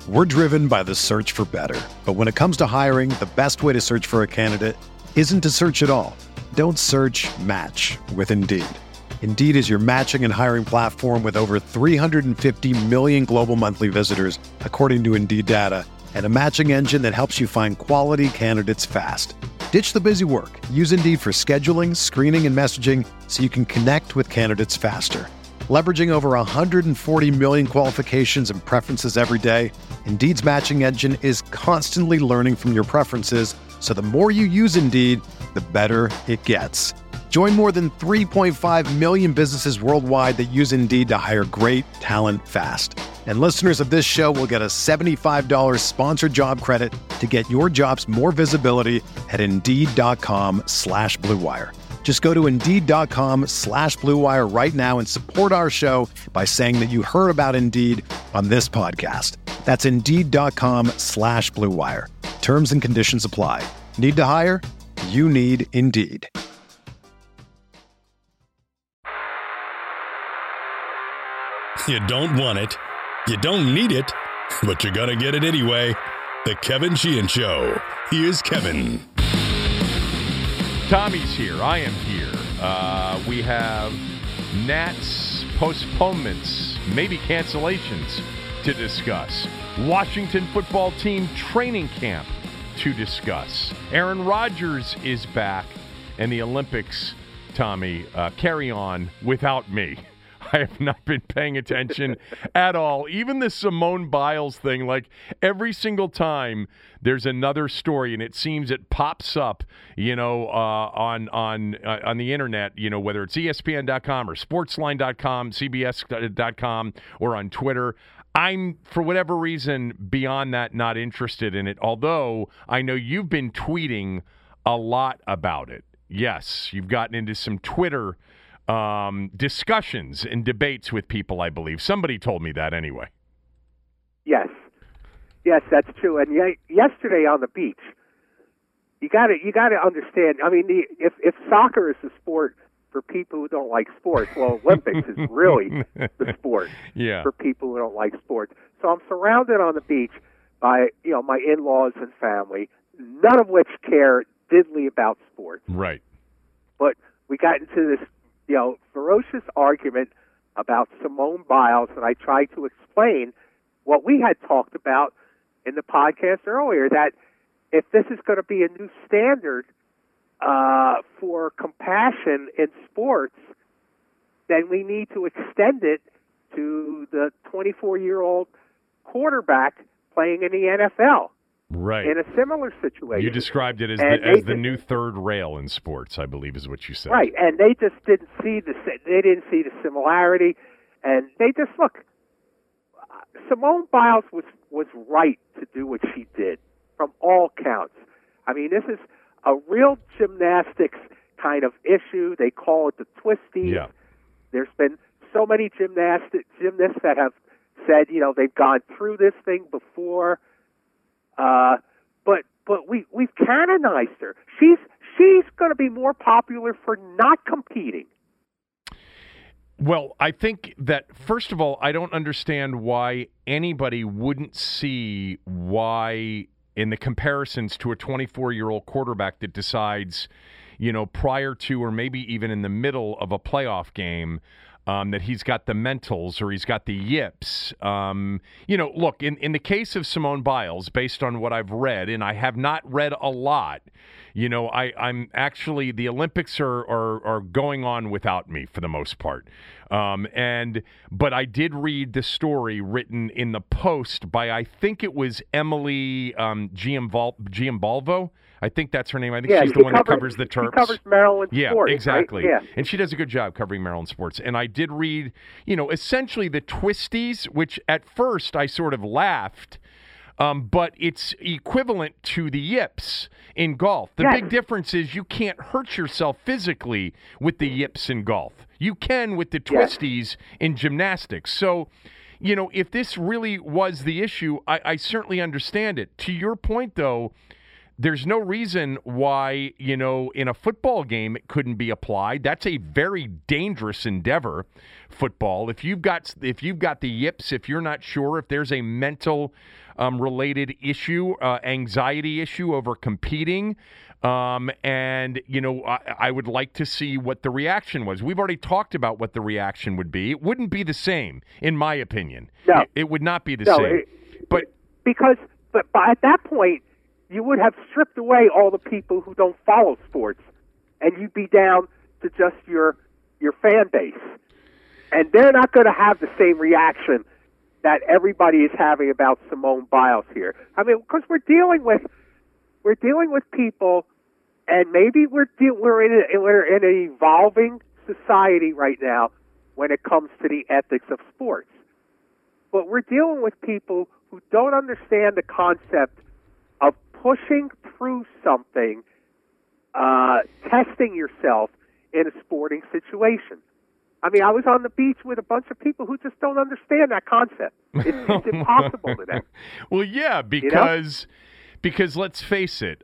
We're driven by the search for better. But when it comes to hiring, the best way to search for a candidate isn't to search at all. Don't search, match with Indeed. Indeed is your matching and hiring platform with over 350 million global monthly visitors, according to Indeed data, and a matching engine that helps you find quality candidates fast. Ditch the busy work. Use Indeed for scheduling, screening, and messaging so you can connect with candidates faster. Leveraging over 140 million qualifications and preferences every day, Indeed's matching engine is constantly learning from your preferences, so the more you use Indeed, the better it gets. Join more than 3.5 million businesses worldwide that use Indeed to hire great talent fast. And listeners of this show will get a $75 sponsored job credit to get your jobs more visibility at Indeed.com/Blue Wire. Just go to Indeed.com/Blue Wire right now and support our show by saying that you heard about Indeed on this podcast. That's Indeed.com/Blue Wire. Terms and conditions apply. Need to hire? You need Indeed. You don't want it, you don't need it, but you're gonna get it anyway. The Kevin Sheehan Show. Here's Kevin. Tommy's here. I am here. We have Nats postponements, maybe cancellations to discuss. Washington football team training camp to discuss. Aaron Rodgers is back, and the Olympics, Tommy, carry on without me. I have not been paying attention at all. Even the Simone Biles thing, like every single time there's another story, and it seems it pops up, on the internet, whether it's ESPN.com or Sportsline.com, CBS.com, or on Twitter. I'm, for whatever reason, beyond that, not interested in it, although I know you've been tweeting a lot about it. Yes, you've gotten into some Twitter discussions and debates with people, I believe. Somebody told me that anyway. Yes, that's true. And yesterday on the beach, you got to understand. I mean, if soccer is a sport for people who don't like sports, well, Olympics is really the sport for people who don't like sports. So I'm surrounded on the beach by my in-laws and family, none of which care diddly about sports. Right. But we got into this ferocious argument about Simone Biles, and I tried to explain what we had talked about in the podcast earlier, that if this is going to be a new standard for compassion in sports, then we need to extend it to the 24-year-old quarterback playing in the NFL. Right. In a similar situation. You described it as the new third rail in sports, I believe is what you said. Right, and they just didn't see the similarity, and they just look. Simone Biles was right to do what she did from all counts. I mean, this is a real gymnastics kind of issue. They call it the twisties. Yeah. There's been so many gymnasts that have said they've gone through this thing before. But we've canonized her. She's going to be more popular for not competing. Well, I think that, first of all, I don't understand why anybody wouldn't see why, in the comparisons to a 24-year-old quarterback that decides, prior to or maybe even in the middle of a playoff game, that he's got the mentals or he's got the yips. Look, in the case of Simone Biles, based on what I've read, and I have not read a lot, I'm actually, the Olympics are going on without me for the most part. But I did read the story written in the Post by, I think it was Emily Giambalvo. I think that's her name. I think she's the one that covers the Terps. She covers Maryland sports. Yeah, exactly. Right? Yeah. And she does a good job covering Maryland sports. And I did read, essentially the twisties, which at first I sort of laughed, but it's equivalent to the yips in golf. The big difference is you can't hurt yourself physically with the yips in golf. You can with the twisties in gymnastics. So, if this really was the issue, I certainly understand it. To your point, though, There's no reason why, in a football game it couldn't be applied. That's a very dangerous endeavor, football. If you've got the yips, if you're not sure, if there's a mental related issue, anxiety issue over competing, and I would like to see what the reaction was. We've already talked about what the reaction would be. It wouldn't be the same, in my opinion. No. It would not be the same. But at that point, you would have stripped away all the people who don't follow sports, and you'd be down to just your fan base. And they're not going to have the same reaction that everybody is having about Simone Biles here. I mean, because we're dealing with people, and maybe we're in an evolving society right now when it comes to the ethics of sports. But we're dealing with people who don't understand the concept of pushing through something, testing yourself in a sporting situation. I mean, I was on the beach with a bunch of people who just don't understand that concept. It's impossible to them. Well, yeah, because let's face it,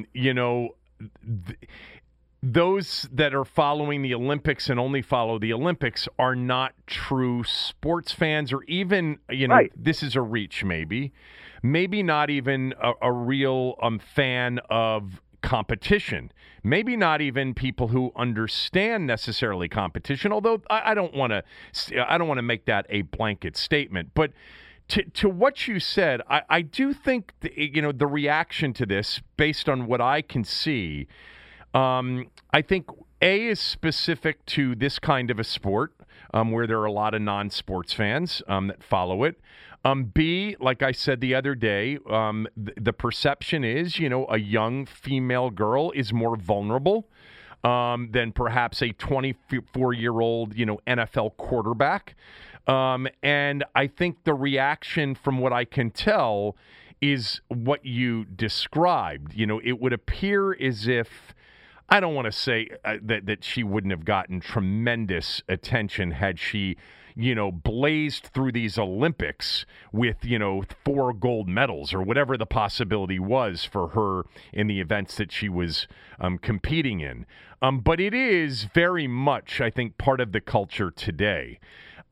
those that are following the Olympics and only follow the Olympics are not true sports fans, or even, Right. This is a reach maybe not even a real fan of competition. Maybe not even people who understand necessarily competition, although I don't want to make that a blanket statement. But to what you said, I do think the reaction to this, based on what I can see, I think A, is specific to this kind of a sport, where there are a lot of non-sports fans that follow it. B, like I said the other day, the perception is, a young female girl is more vulnerable than perhaps a 24-year-old, NFL quarterback. And I think the reaction, from what I can tell, is what you described. It would appear as if, I don't want to say that she wouldn't have gotten tremendous attention had she, blazed through these Olympics with, 4 gold medals or whatever the possibility was for her in the events that she was competing in. But it is very much, I think, part of the culture today.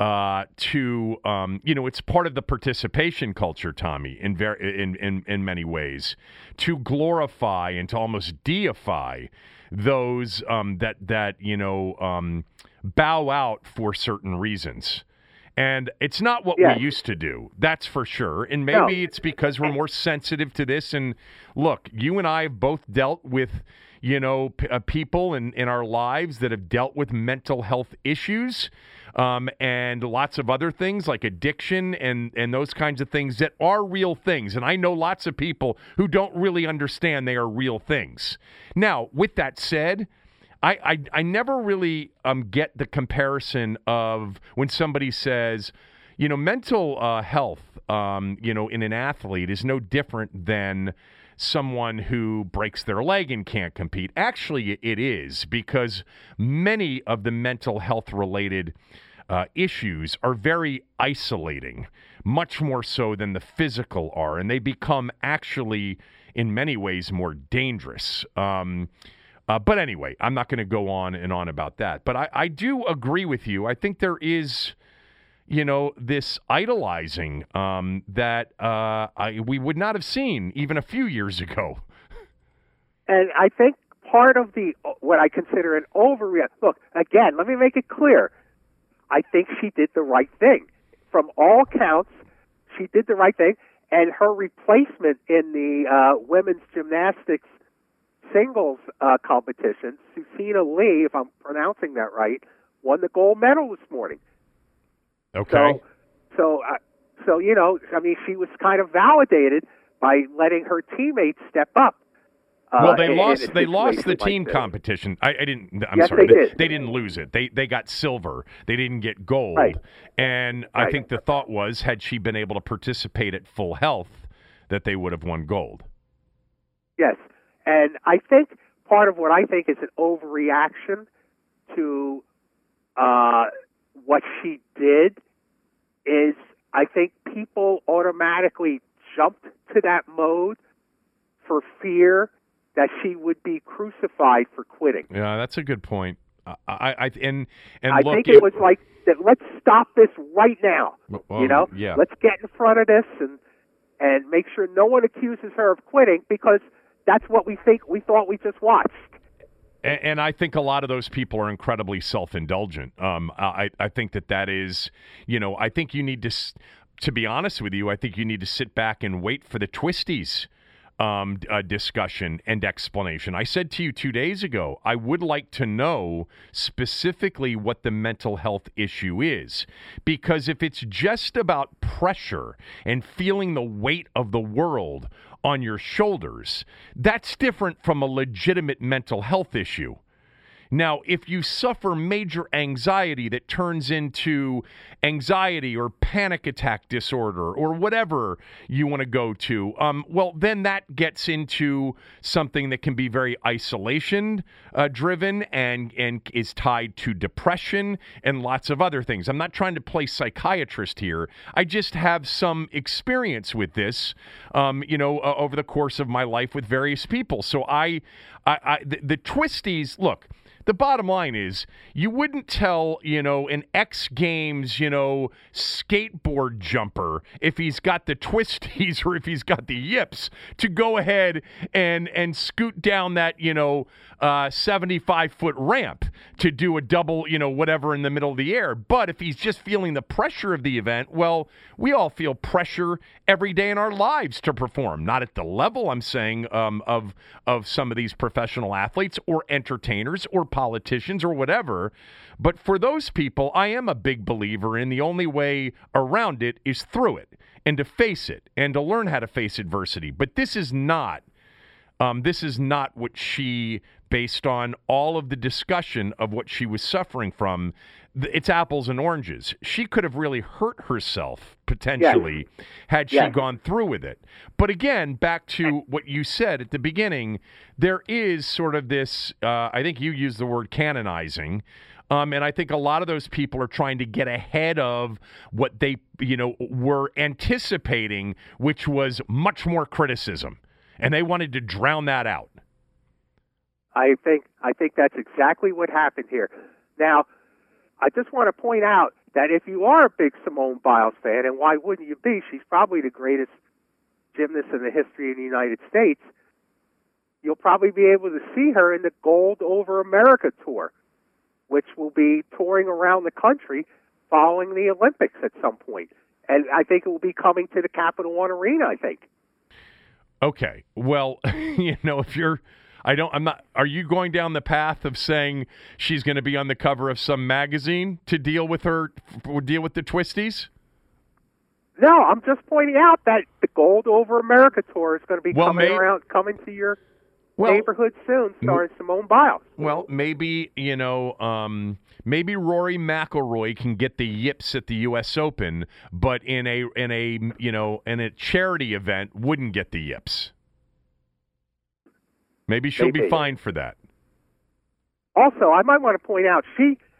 It's part of the participation culture, Tommy, in many ways, to glorify and to almost deify those that bow out for certain reasons. And it's not what we used to do, that's for sure. And maybe it's because we're more sensitive to this. And look, you and I have both dealt with, people in our lives that have dealt with mental health issues, and lots of other things like addiction and those kinds of things that are real things. And I know lots of people who don't really understand they are real things. Now, with that said, I never really get the comparison of when somebody says, mental health, in an athlete is no different than someone who breaks their leg and can't compete. Actually, it is, because many of the mental health related issues are very isolating, much more so than the physical are, and they become actually, in many ways, more dangerous. But anyway, I'm not going to go on and on about that. But I do agree with you. I think there is, this idolizing that we would not have seen even a few years ago. And I think part of what I consider an overreaction. Look, again, let me make it clear. I think she did the right thing. From all counts, she did the right thing. And her replacement in the women's gymnastics singles competition, Susina Lee, if I'm pronouncing that right, won the gold medal this morning. Okay. So she was kind of validated by letting her teammates step up. Well, they lost the team competition. I'm sorry. They did. They didn't lose it. They got silver. They didn't get gold. Right. And I think the thought was, had she been able to participate at full health, that they would have won gold. Yes. And I think part of what I think is an overreaction to what she did is, I think people automatically jumped to that mode for fear that she would be crucified for quitting. Yeah, that's a good point. I think look, it was like that. Let's stop this right now. Yeah. Let's get in front of this and make sure no one accuses her of quitting, because that's what we thought we just watched. And I think a lot of those people are incredibly self-indulgent. I think that is, I think you need to be honest with you, I think you need to sit back and wait for the twisties discussion and explanation. I said to you 2 days ago, I would like to know specifically what the mental health issue is, because if it's just about pressure and feeling the weight of the world on your shoulders, that's different from a legitimate mental health issue. Now, if you suffer major anxiety that turns into anxiety or panic attack disorder or whatever you want to go to, well, then that gets into something that can be very isolation driven and is tied to depression and lots of other things. I'm not trying to play psychiatrist here. I just have some experience with this, over the course of my life with various people. So the twisties, look, the bottom line is you wouldn't tell, an X Games, skateboard jumper if he's got the twisties or if he's got the yips to go ahead and scoot down that, 75-foot ramp to do a double, whatever in the middle of the air. But if he's just feeling the pressure of the event, well, we all feel pressure every day in our lives to perform. Not at the level, I'm saying, of some of these professional athletes or entertainers or politicians or whatever. But for those people, I am a big believer in the only way around it is through it and to face it and to learn how to face adversity. But this is not what she, based on all of the discussion of what she was suffering from, it's apples and oranges. She could have really hurt herself, potentially, had she gone through with it. But again, back to what you said at the beginning, there is sort of this, I think you used the word canonizing, and I think a lot of those people are trying to get ahead of what they, were anticipating, which was much more criticism. And they wanted to drown that out. I think that's exactly what happened here. Now, I just want to point out that if you are a big Simone Biles fan, and why wouldn't you be? She's probably the greatest gymnast in the history of the United States. You'll probably be able to see her in the Gold Over America tour, which will be touring around the country following the Olympics at some point. And I think it will be coming to the Capital One Arena, I think. Okay. Well, are you going down the path of saying she's going to be on the cover of some magazine to deal with the twisties? No, I'm just pointing out that the Gold Over America tour is going to be coming to your neighborhood soon, starring Simone Biles. Well, maybe, maybe Rory McIlroy can get the yips at the U.S. Open, but in a charity event wouldn't get the yips. Maybe she'll be fine for that. Also, I might want to point out,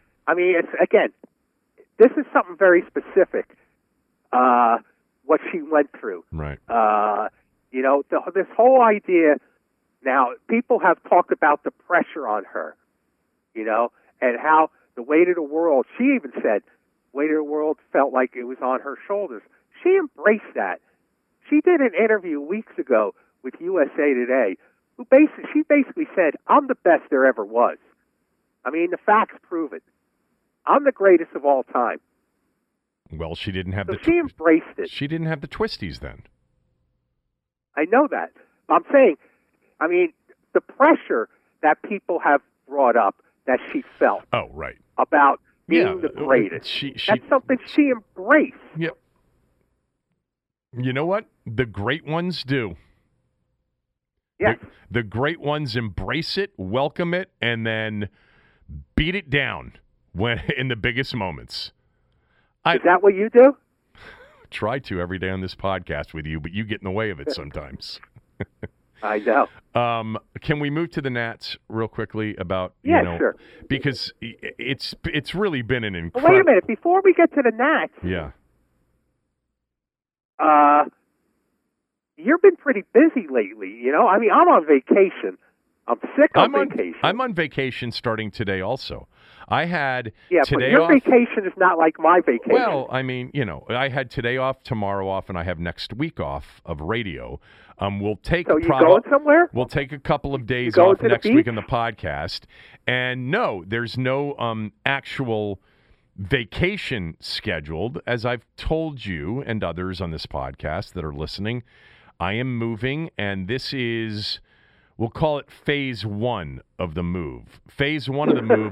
this is something very specific, what she went through. Right. This whole idea. Now, people have talked about the pressure on her, and how the weight of the world, she even said, weight of the world felt like it was on her shoulders. She embraced that. She did an interview weeks ago with USA Today, she basically said, I'm the best there ever was. I mean, the facts prove it. I'm the greatest of all time. Well, she didn't have she embraced it. She didn't have the twisties then. I know that. I'm saying, the pressure that people have brought up that she felt. Oh, right. About being the greatest. That's something she embraced. Yep. You know what? The great ones do. Yes. The great ones embrace it, welcome it, and then beat it down when in the biggest moments. Is that what you do? Try to every day on this podcast with you, but you get in the way of it sometimes. I know. Can we move to the Nats real quickly about, sure. Because it's really been an incredible... Wait a minute. Before we get to the Nats... Yeah. you've been pretty busy lately. You know, I mean, I'm on vacation. I'm sick on vacation. I'm on vacation starting today also. I had but today your off. vacation is not like my vacation. Well, I mean, you know, I had today off, tomorrow off, and I have next week off of radio. We'll take so you going somewhere? We'll take a couple of days off next week on the podcast. And no, there's no actual vacation scheduled. As I've told you and others on this podcast that are listening, I am moving, and this is... We'll call it phase one of the move. Phase one of the move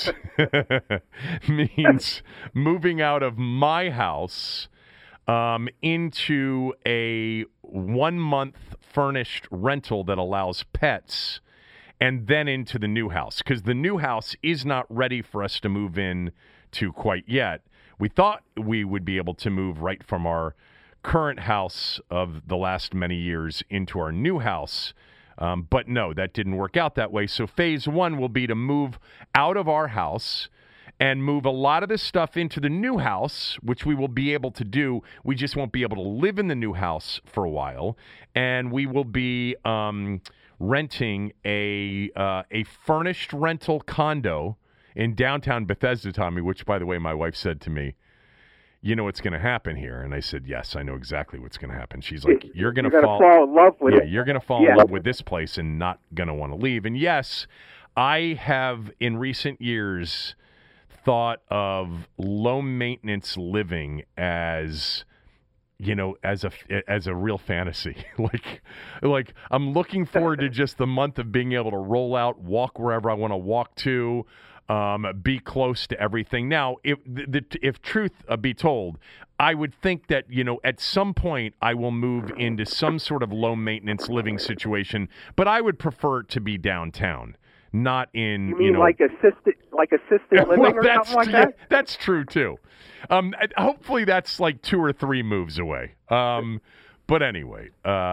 means moving out of my house into a 1-month furnished rental that allows pets, and then into the new house, because the new house is not ready for us to move in to quite yet. We thought we would be able to move right from our current house of the last many years into our new house. But no, that didn't work out that way. So phase one will be to move out of our house and move a lot of this stuff into the new house, which we will be able to do. We just won't be able to live in the new house for a while. And we will be renting a furnished rental condo in downtown Bethesda, Tommy, which, by the way, my wife said to me, you know what's going to happen here? And I said, yes, I know exactly what's going to happen. She's like, you're going to fall in love with it. You're going to fall in love with this place and not going to want to leave. And yes, I have in recent years thought of low maintenance living as, you know, as a real fantasy. like I'm looking forward to just the month of being able to roll out, walk wherever I want to walk to. Be close to everything. Now, if truth be told, I would think that, you know, at some point I will move into some sort of low maintenance living situation, but I would prefer it to be downtown, not in, you know, like assisted living or something like that? That's true too. Hopefully that's like 2 or 3 moves away. But anyway,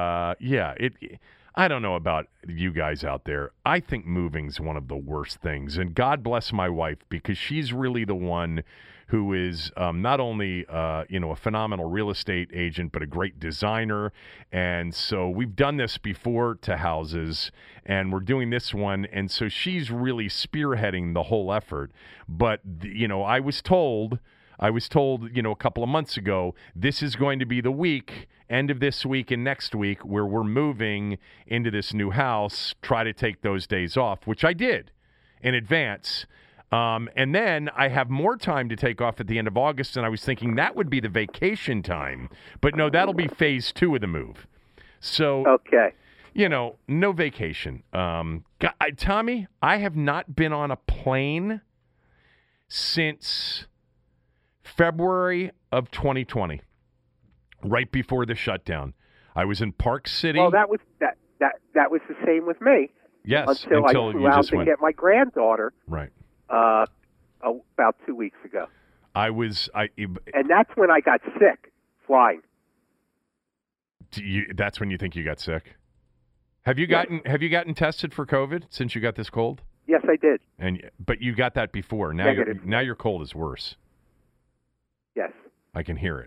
I don't know about you guys out there. I think moving's one of the worst things. And God bless my wife, because she's really the one who is not only, a phenomenal real estate agent, but a great designer. And so we've done this before to houses, and we're doing this one. And so she's really spearheading the whole effort. But, you know, I was told, you know, a couple of months ago, this is going to be the week, end of this week and next week, where we're moving into this new house, try to take those days off, which I did in advance. And then I have more time to take off at the end of August, and I was thinking that would be the vacation time. But no, that'll be phase 2 of the move. So, okay, you know, no vacation. Tommy, I have not been on a plane since February of 2020, right before the shutdown. I was in Park City. Well, that was the same with me. Yes, until I flew out to get my granddaughter. Right. About 2 weeks ago. And that's when I got sick flying. That's when you think you got sick? Have you gotten tested for COVID since you got this cold? Yes, I did. But you got that before. Now your cold is worse. Yes. I can hear it.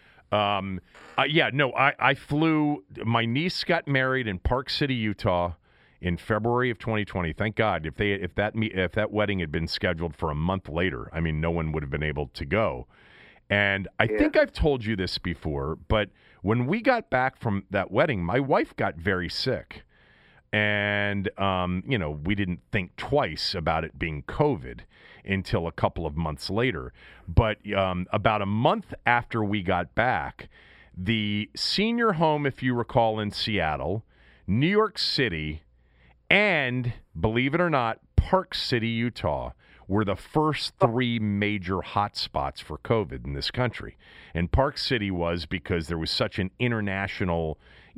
I flew. My niece got married in Park City, Utah, in February of 2020. Thank God. If that wedding had been scheduled for a month later, I mean, no one would have been able to go. And I think I've told you this before, but when we got back from that wedding, my wife got very sick. And, we didn't think twice about it being COVID until a couple of months later. But about a month after we got back, the senior home, if you recall, in Seattle, New York City, and, believe it or not, Park City, Utah, were the first 3 major hotspots for COVID in this country. And Park City was because there was such an international,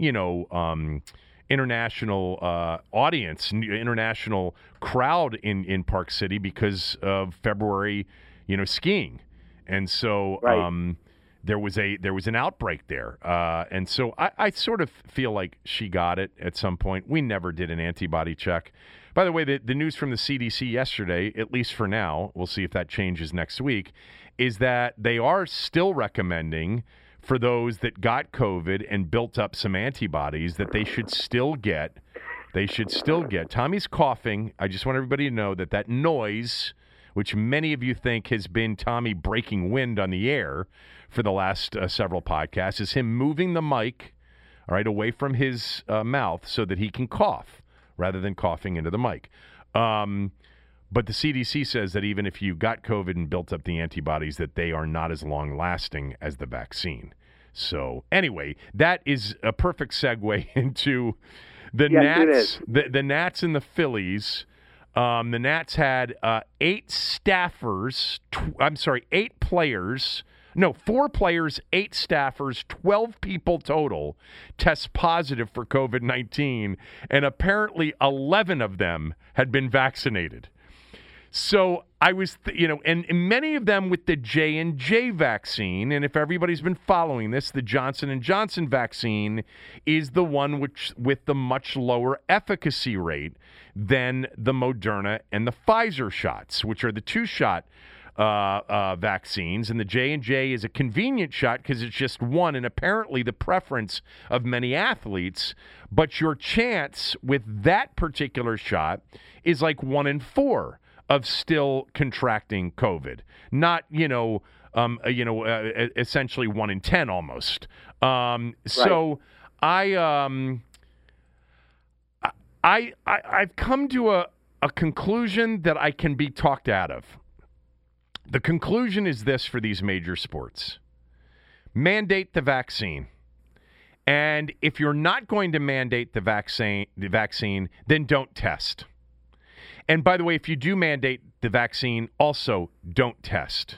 audience, international crowd in Park City because of February, skiing. And so there was an outbreak there. And so I sort of feel like she got it at some point. We never did an antibody check. By the way, the news from the CDC yesterday, at least for now, we'll see if that changes next week, is that they are still recommending for those that got COVID and built up some antibodies that they should still get. They should still get. Tommy's coughing. I just want everybody to know that noise, which many of you think has been Tommy breaking wind on the air for the last several podcasts, is him moving the mic, all right, away from his mouth so that he can cough rather than coughing into the mic. But the CDC says that even if you got COVID and built up the antibodies, that they are not as long-lasting as the vaccine. So anyway, that is a perfect segue into the Nats. The Nats and the Phillies. The Nats had 4 players, 8 staffers, 12 people total test positive for COVID-19, and apparently 11 of them had been vaccinated. So I was, and many of them with the J&J vaccine, and if everybody's been following this, the Johnson & Johnson vaccine is the one with the much lower efficacy rate than the Moderna and the Pfizer shots, which are the 2-shot vaccines, and the J&J is a convenient shot because it's just one, and apparently the preference of many athletes, but your chance with that particular shot is like 1 in 4 of still contracting COVID, not essentially 1 in 10 almost. So I've come to a conclusion that I can be talked out of. The conclusion is this for these major sports: mandate the vaccine. And if you're not going to mandate the vaccine, then don't test. And by the way, if you do mandate the vaccine, also don't test.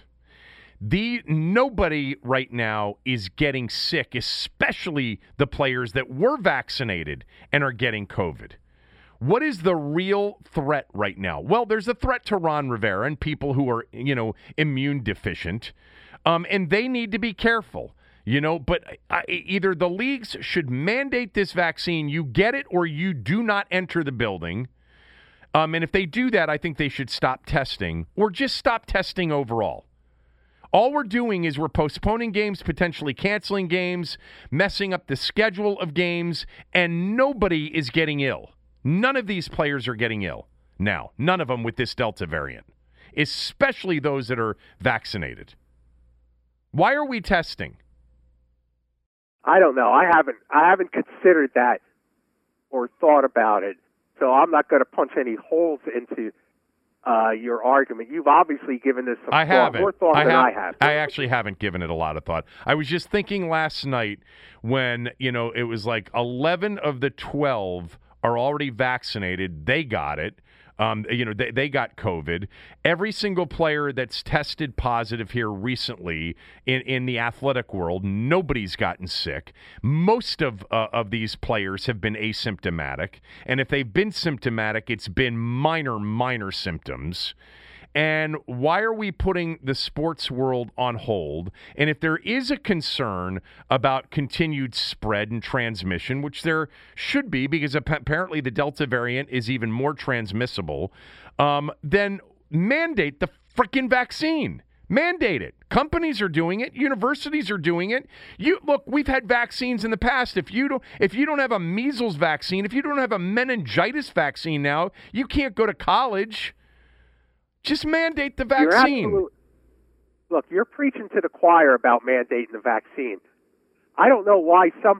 Nobody right now is getting sick, especially the players that were vaccinated and are getting COVID. What is the real threat right now? Well, there's a threat to Ron Rivera and people who are, immune deficient, and they need to be careful. But either the leagues should mandate this vaccine, you get it, or you do not enter the building. And if they do that, I think they should stop testing or just stop testing overall. All we're doing is we're postponing games, potentially canceling games, messing up the schedule of games, and nobody is getting ill. None of these players are getting ill now. None of them with this Delta variant, especially those that are vaccinated. Why are we testing? I don't know. I haven't considered that or thought about it. So I'm not going to punch any holes into your argument. You've obviously given this some more thought than I have. I actually haven't given it a lot of thought. I was just thinking last night when, it was like 11 of the 12 are already vaccinated. They got it. They got COVID. Every single player that's tested positive here recently in the athletic world, nobody's gotten sick. Most of these players have been asymptomatic, and if they've been symptomatic, it's been minor symptoms. And why are we putting the sports world on hold? And if there is a concern about continued spread and transmission, which there should be because apparently the Delta variant is even more transmissible, then mandate the freaking vaccine. Mandate it. Companies are doing it. Universities are doing it. Look, we've had vaccines in the past. If you don't have a measles vaccine, if you don't have a meningitis vaccine now, you can't go to college. Just mandate the vaccine. Look, you're preaching to the choir about mandating the vaccine. I don't know why some,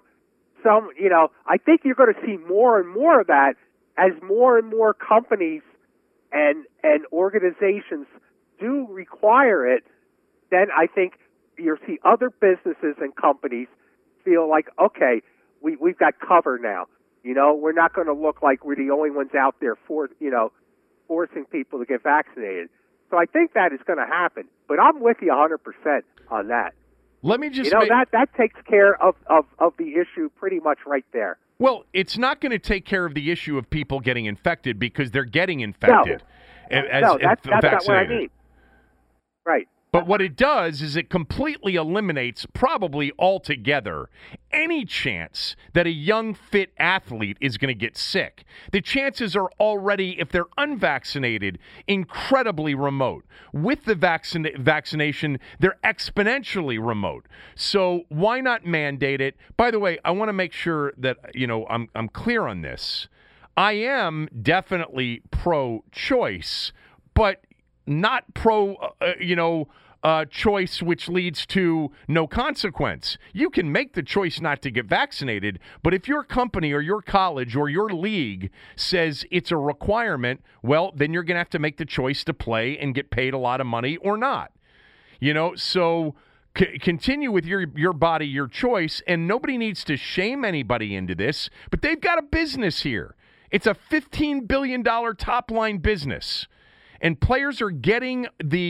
I think you're going to see more and more of that as more and more companies and organizations do require it. Then I think you'll see other businesses and companies feel like, okay, we've got cover now. We're not going to look like we're the only ones out there forcing people to get vaccinated. So I think that is going to happen. But I'm with you 100% on that. Let me just that takes care of the issue pretty much right there. Well, it's not going to take care of the issue of people getting infected because they're getting infected. No, that's not what I mean. Right. But what it does is it completely eliminates, probably altogether, any chance that a young, fit athlete is going to get sick. The chances are already, if they're unvaccinated, incredibly remote. With the vaccination, they're exponentially remote. So why not mandate it? By the way, I want to make sure that, I'm clear on this. I am definitely pro-choice, but not choice which leads to no consequence. You can make the choice not to get vaccinated, but if your company or your college or your league says it's a requirement, well, then you're going to have to make the choice to play and get paid a lot of money or not. So continue with your body, your choice, and nobody needs to shame anybody into this, but they've got a business here. It's a $15 billion top-line business. And players are getting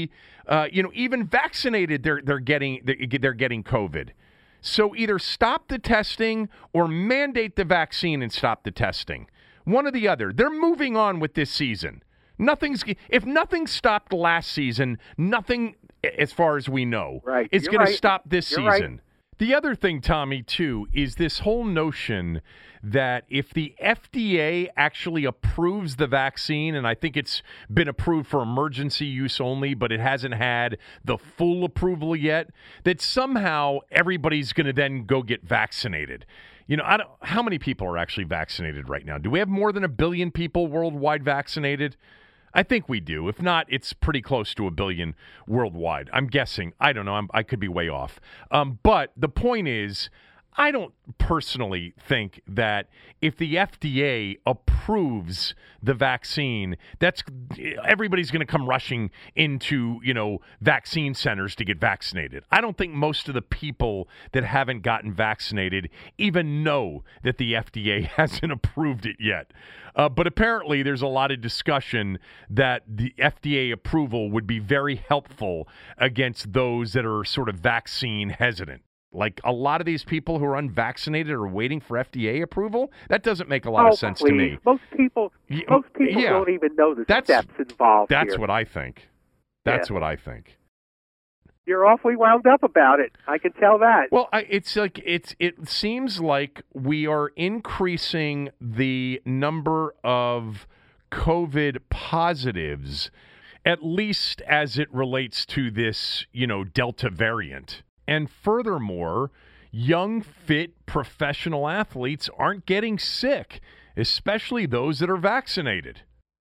even vaccinated, they're getting COVID. So either stop the testing or mandate the vaccine and stop the testing. One or the other. They're moving on with this season. If nothing stopped last season, nothing, as far as we know, is going to stop this season. Right. The other thing, Tommy, too, is this whole notion that if the FDA actually approves the vaccine, and I think it's been approved for emergency use only, but it hasn't had the full approval yet, that somehow everybody's going to then go get vaccinated. How many people are actually vaccinated right now? Do we have more than 1 billion people worldwide vaccinated? I think we do. If not, it's pretty close to 1 billion worldwide. I'm guessing. I don't know. I could be way off. But the point is, I don't personally think that if the FDA approves the vaccine, everybody's going to come rushing into, vaccine centers to get vaccinated. I don't think most of the people that haven't gotten vaccinated even know that the FDA hasn't approved it yet. But apparently there's a lot of discussion that the FDA approval would be very helpful against those that are sort of vaccine hesitant. Like a lot of these people who are unvaccinated are waiting for FDA approval. That doesn't make a lot of sense to me. Most people don't even know the steps involved. That's what I think. That's what I think. You're awfully wound up about it. I can tell that. Well, it seems like we are increasing the number of COVID positives, at least as it relates to this, Delta variant. And furthermore, young, fit, professional athletes aren't getting sick, especially those that are vaccinated.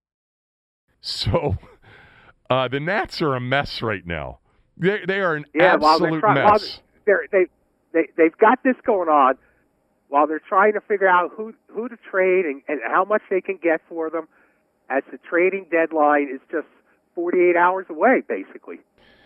So the Nats are a mess right now. They are an absolute mess. They've got this going on while they're trying to figure out who to trade and how much they can get for them, as the trading deadline is just 48 hours away, basically.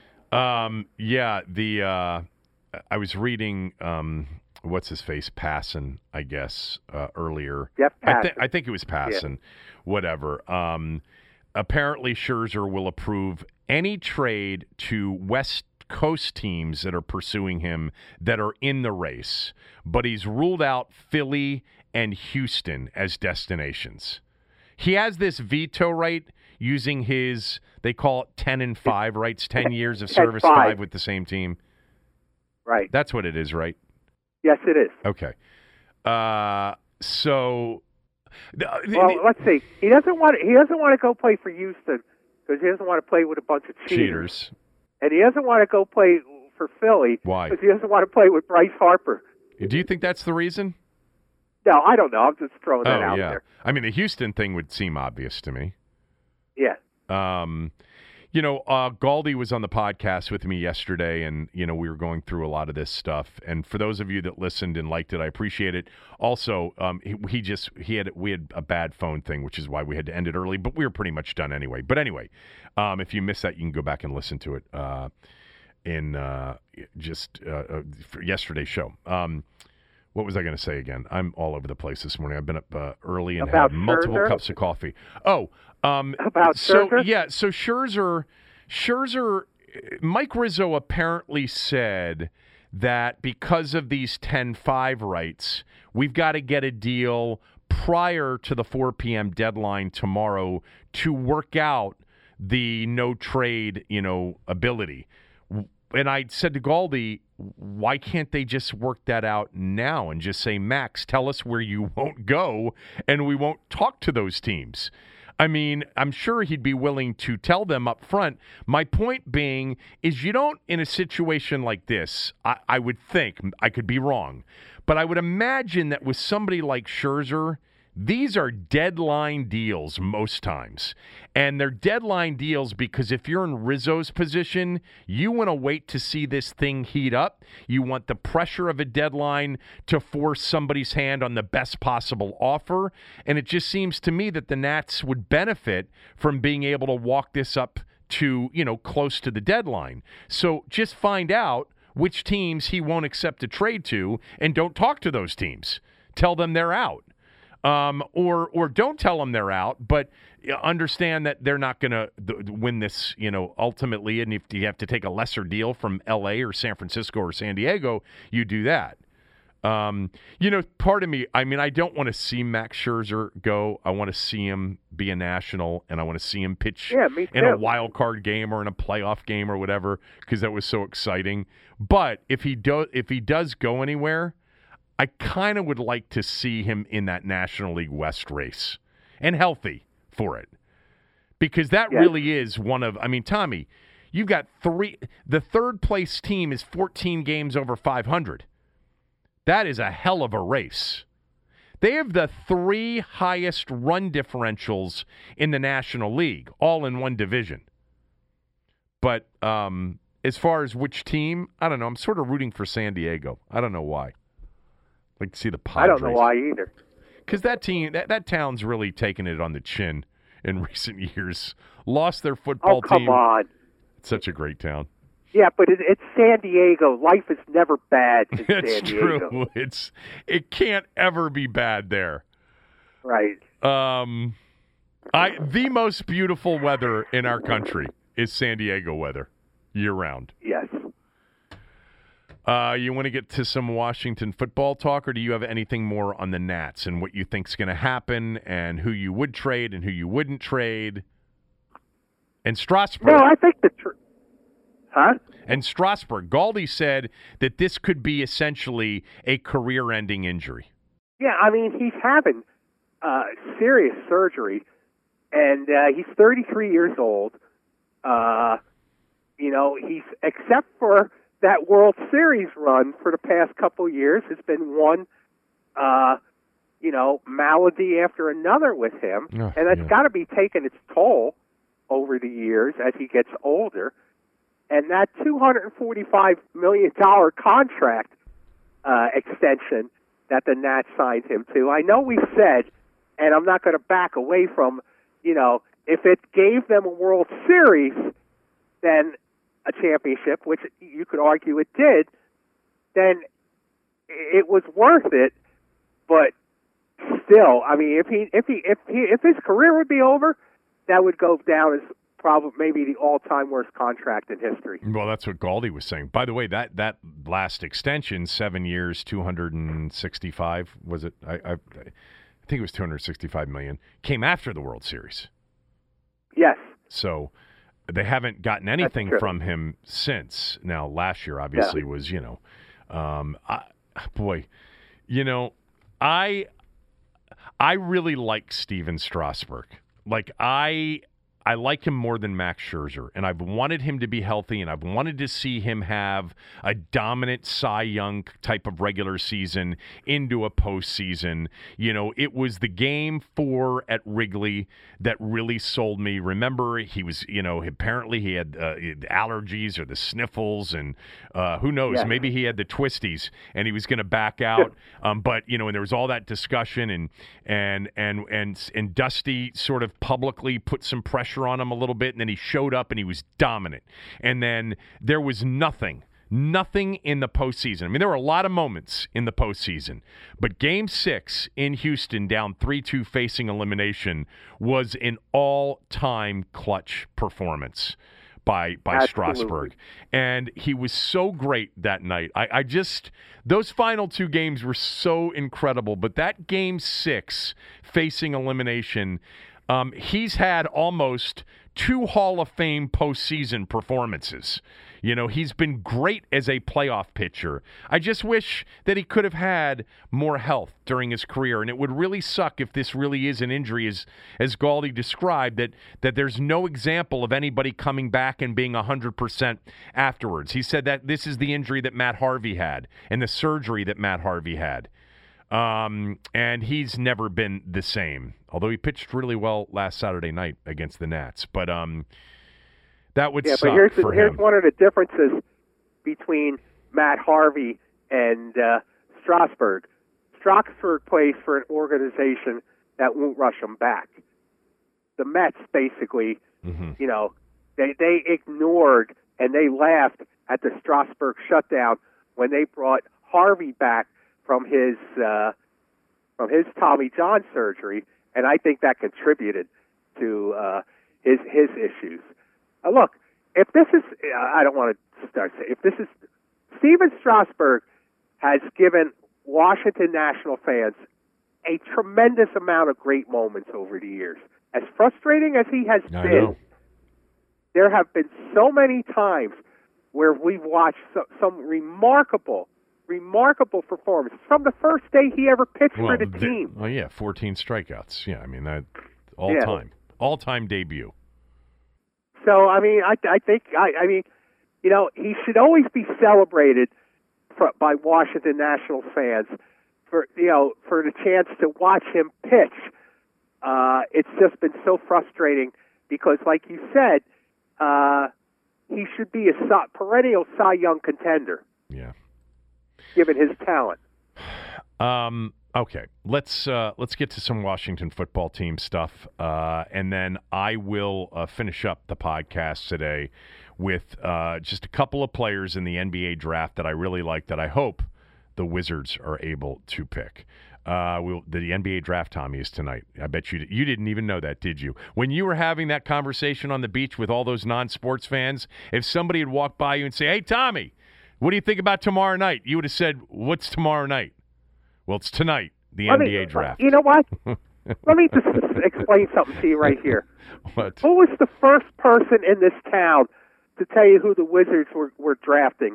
I was reading, what's his face, Passan, I guess, earlier. Jeff Passan. I think it was Passan, whatever. Apparently Scherzer will approve any trade to West Coast teams that are pursuing him that are in the race, but he's ruled out Philly and Houston as destinations. He has this veto right using his, they call it 10 and 5 rights, 10 years of service, 5 with the same team. Right. That's what it is, right? Yes, it is. Okay. Let's see. He doesn't want to go play for Houston because he doesn't want to play with a bunch of cheaters. And he doesn't want to go play for Philly. Why? Because he doesn't want to play with Bryce Harper. Do you think that's the reason? No, I don't know. I'm just throwing that out there. I mean, the Houston thing would seem obvious to me. Yeah. Galdi was on the podcast with me yesterday, and, we were going through a lot of this stuff. And for those of you that listened and liked it, I appreciate it. Also, we had a bad phone thing, which is why we had to end it early, but we were pretty much done anyway. But anyway, if you missed that, you can go back and listen to it for yesterday's show. What was I going to say again? I'm all over the place this morning. I've been up early and had multiple cups of coffee. About Scherzer? So Scherzer, Mike Rizzo apparently said that because of these 10-5 rights, we've got to get a deal prior to the 4 p.m. deadline tomorrow to work out the no trade, ability. and I said to Galdi, why can't they just work that out now and just say, Max, tell us where you won't go and we won't talk to those teams? I mean, I'm sure he'd be willing to tell them up front. My point being is you don't, in a situation like this, I would think, I could be wrong, but I would imagine that with somebody like Scherzer, these are deadline deals most times. And they're deadline deals because if you're in Rizzo's position, you want to wait to see this thing heat up. You want the pressure of a deadline to force somebody's hand on the best possible offer. And it just seems to me that the Nats would benefit from being able to walk this up to, close to the deadline. So just find out which teams he won't accept a trade to and don't talk to those teams. Tell them they're out. Or don't tell them they're out, but understand that they're not going to win this, ultimately. And if you have to take a lesser deal from L.A. or San Francisco or San Diego, you do that. Part of me, I don't want to see Max Scherzer go. I want to see him be a national, and I want to see him pitch in a wild card game or in a playoff game or whatever, because that was so exciting. But if he does go anywhere, I kind of would like to see him in that National League West race and healthy for it, because that really is one of, Tommy, you've got the third place team is 14 games over 500. That is a hell of a race. They have the 3 highest run differentials in the National League, all in one division. But as far as which team, I don't know. I'm sort of rooting for San Diego. I don't know why. Like to see the Padres. I don't know why either. Because that team, that town's really taken it on the chin in recent years. Lost their football team. Oh, come on. It's such a great town. Yeah, but it's San Diego. Life is never bad in San It's Diego. true. It can't ever be bad there. Right. The most beautiful weather in our country is San Diego weather, year-round. Yes. You want to get to some Washington football talk, or do you have anything more on the Nats and what you think's going to happen and who you would trade and who you wouldn't trade? And Strasburg. No, I think Huh? And Strasburg. Galdi said that this could be essentially a career-ending injury. Yeah, he's having serious surgery, and he's 33 years old. He's, except for that World Series run for the past couple of years, has been one, malady after another with him. Oh, and that's got to be taking its toll over the years as he gets older. And that $245 million contract extension that the Nats signed him to, I know we said, and I'm not going to back away from, if it gave them a World Series, then a championship, which you could argue it did, then it was worth it. But still, if his career would be over, that would go down as probably maybe the all-time worst contract in history. Well, that's what Galdi was saying. By the way, that last extension, 7 years, 265, was it? I think it was $265 million, came after the World Series. Yes. So they haven't gotten anything from him since. Now, last year obviously was, I really like Steven Strasburg. Like, I like him more than Max Scherzer, and I've wanted him to be healthy, and I've wanted to see him have a dominant Cy Young type of regular season into a postseason. It was the Game 4 at Wrigley that really sold me. Remember, he was, apparently he had allergies or the sniffles, and who knows, maybe he had the twisties, and he was going to back out. But, and there was all that discussion, and Dusty sort of publicly put some pressure on him a little bit, and then he showed up and he was dominant. And then there was nothing in the postseason. There were a lot of moments in the postseason, but Game 6 in Houston, down 3-2 facing elimination, was an all-time clutch performance by Strasburg. And he was so great that night. I just, those final 2 games were so incredible, but that Game 6 facing elimination, he's had almost 2 Hall of Fame postseason performances. You know, he's been great as a playoff pitcher. I just wish that he could have had more health during his career, and it would really suck if this really is an injury, as Galdi described, that there's no example of anybody coming back and being 100% afterwards. He said that this is the injury that Matt Harvey had and the surgery that Matt Harvey had. And he's never been the same, although he pitched really well last Saturday night against the Nats. But that would suck for him. Here's one of the differences between Matt Harvey and Strasburg. Strasburg plays for an organization that won't rush him back. The Mets basically, you know, they ignored and they laughed at the Strasburg shutdown when they brought Harvey back from his Tommy John surgery, and I think that contributed to his issues. Look, if this is, I don't want to start saying, if this is, Steven Strasburg has given Washington National fans a tremendous amount of great moments over the years. As frustrating as he has been, there have been so many times where we've watched some remarkable performance from the first day he ever pitched for the team. 14 strikeouts. Yeah, I mean, that all-time debut. So, I mean, I think, you know, he should always be celebrated by Washington Nationals fans for the chance to watch him pitch. It's just been so frustrating because, like you said, he should be a perennial Cy Young contender. Yeah. Given his talent. Okay, let's get to some Washington football team stuff, and then I will finish up the podcast today with just a couple of players in the NBA draft that I really like that I hope the Wizards are able to pick. The NBA draft, Tommy, is tonight. I bet you didn't even know that, did you? When you were having that conversation on the beach with all those non-sports fans, if somebody had walked by you and say, "Hey, Tommy, what do you think about tomorrow night?" You would have said, "What's tomorrow night?" Well, it's tonight, the NBA draft. You know what? Let me just explain something to you right here. What? Who was the first person in this town to tell you who the Wizards were drafting?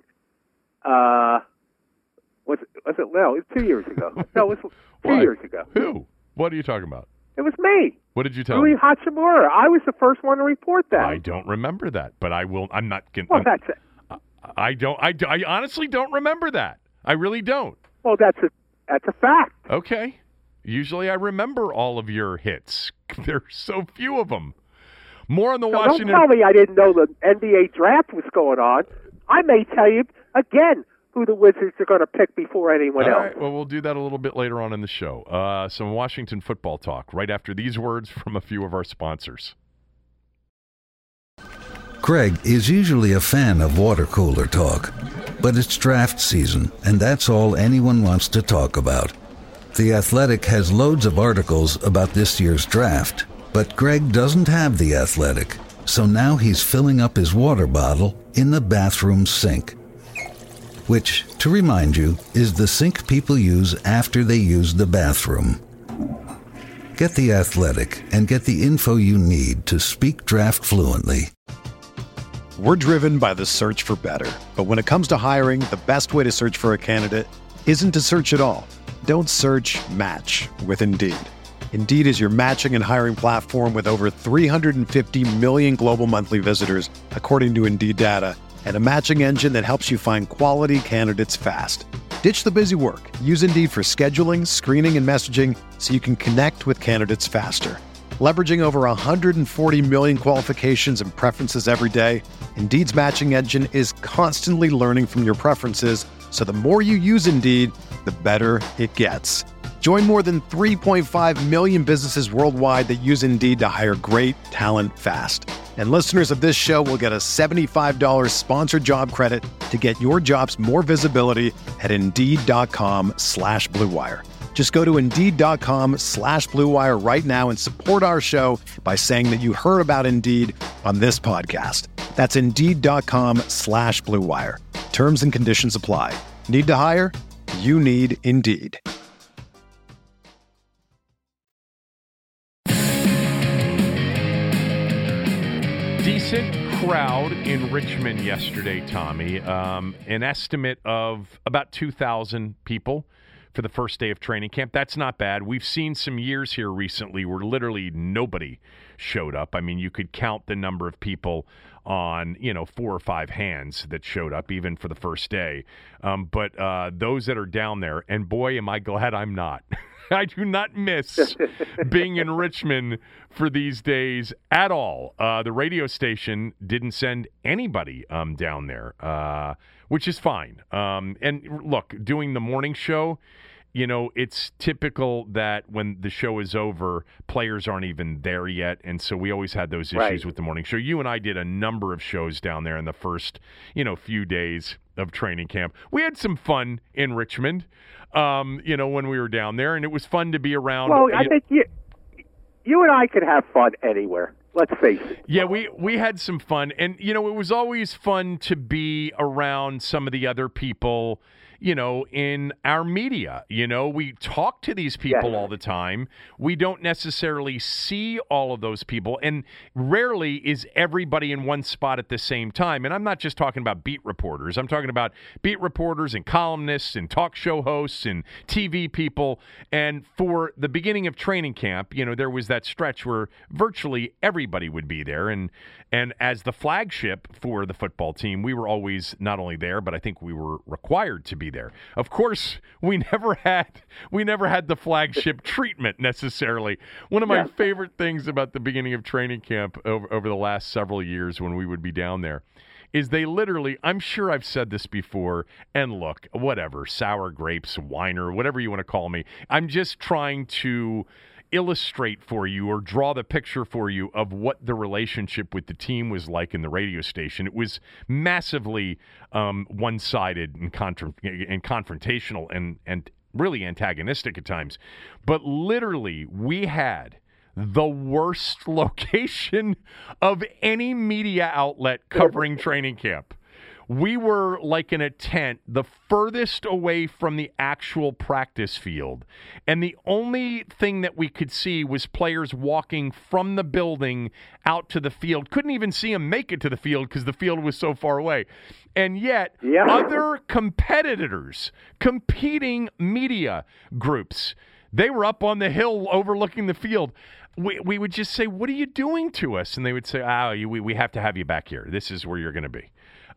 Was it? No, it was 2 years ago. No, it was 2 years ago. Who? What are you talking about? It was me. What did you tell Rui me? Hachimura. I was the first one to report that. I don't remember that, but I will. I'm not going. Well, that's it. I honestly don't remember that. I really don't. Well, that's a fact. Okay. Usually I remember all of your hits. There's so few of them. More on the Washington. Don't tell me I didn't know the NBA draft was going on. I may tell you again who the Wizards are going to pick before anyone else. All right. Well, we'll do that a little bit later on in the show. Some Washington football talk right after these words from a few of our sponsors. Greg is usually a fan of water cooler talk, but it's draft season, and that's all anyone wants to talk about. The Athletic has loads of articles about this year's draft, but Greg doesn't have The Athletic, so now he's filling up his water bottle in the bathroom sink. Which, to remind you, is the sink people use after they use the bathroom. Get The Athletic and get the info you need to speak draft fluently. We're driven by the search for better. But when it comes to hiring, the best way to search for a candidate isn't to search at all. Don't search, match with Indeed. Indeed is your matching and hiring platform with over 350 million global monthly visitors, according to Indeed data, and a matching engine that helps you find quality candidates fast. Ditch the busy work. Use Indeed for scheduling, screening, and messaging so you can connect with candidates faster. Leveraging over 140 million qualifications and preferences every day, Indeed's matching engine is constantly learning from your preferences, so the more you use Indeed, the better it gets. Join more than 3.5 million businesses worldwide that use Indeed to hire great talent fast. And listeners of this show will get a $75 sponsored job credit to get your jobs more visibility at Indeed.com/Blue Wire. Just go to Indeed.com/Blue Wire right now and support our show by saying that you heard about Indeed on this podcast. That's Indeed.com/Blue Wire. Terms and conditions apply. Need to hire? You need Indeed. Decent crowd in Richmond yesterday, Tommy. An estimate of about 2,000 people for the first day of training camp. That's not bad. We've seen some years here recently where literally nobody showed up. I mean, you could count the number of people on, 4 or 5 hands that showed up even for the first day. But those that are down there, and boy, am I glad I'm not. I do not miss being in Richmond for these days at all. The radio station didn't send anybody down there, which is fine. And look, doing the morning show, it's typical that when the show is over, players aren't even there yet. And so we always had those issues with the morning show. You and I did a number of shows down there in the first, few days of training camp. We had some fun in Richmond, when we were down there, and it was fun to be around. Well, I think you and I could have fun anywhere. Let's face it. Yeah, we had some fun. And, it was always fun to be around some of the other people, in our media. We talk to these people all the time. We don't necessarily see all of those people. And rarely is everybody in one spot at the same time. And I'm not just talking about beat reporters. I'm talking about beat reporters and columnists and talk show hosts and TV people. And for the beginning of training camp, there was that stretch where virtually everybody would be there. And as the flagship for the football team, we were always not only there, but I think we were required to be there. Of course, we never had the flagship treatment necessarily. One of my favorite things about the beginning of training camp over the last several years when we would be down there is they literally, I'm sure I've said this before, and look, whatever, sour grapes, whiner, whatever you want to call me, I'm just trying to illustrate for you or draw the picture for you of what the relationship with the team was like in the radio station. It was massively one-sided and confrontational and really antagonistic at times. But literally, we had the worst location of any media outlet covering training camp. We were like in a tent, the furthest away from the actual practice field. And the only thing that we could see was players walking from the building out to the field. Couldn't even see them make it to the field because the field was so far away. And yet, other competitors, competing media groups, they were up on the hill overlooking the field. We would just say, "What are you doing to us?" And they would say, we have to have you back here. This is where you're going to be.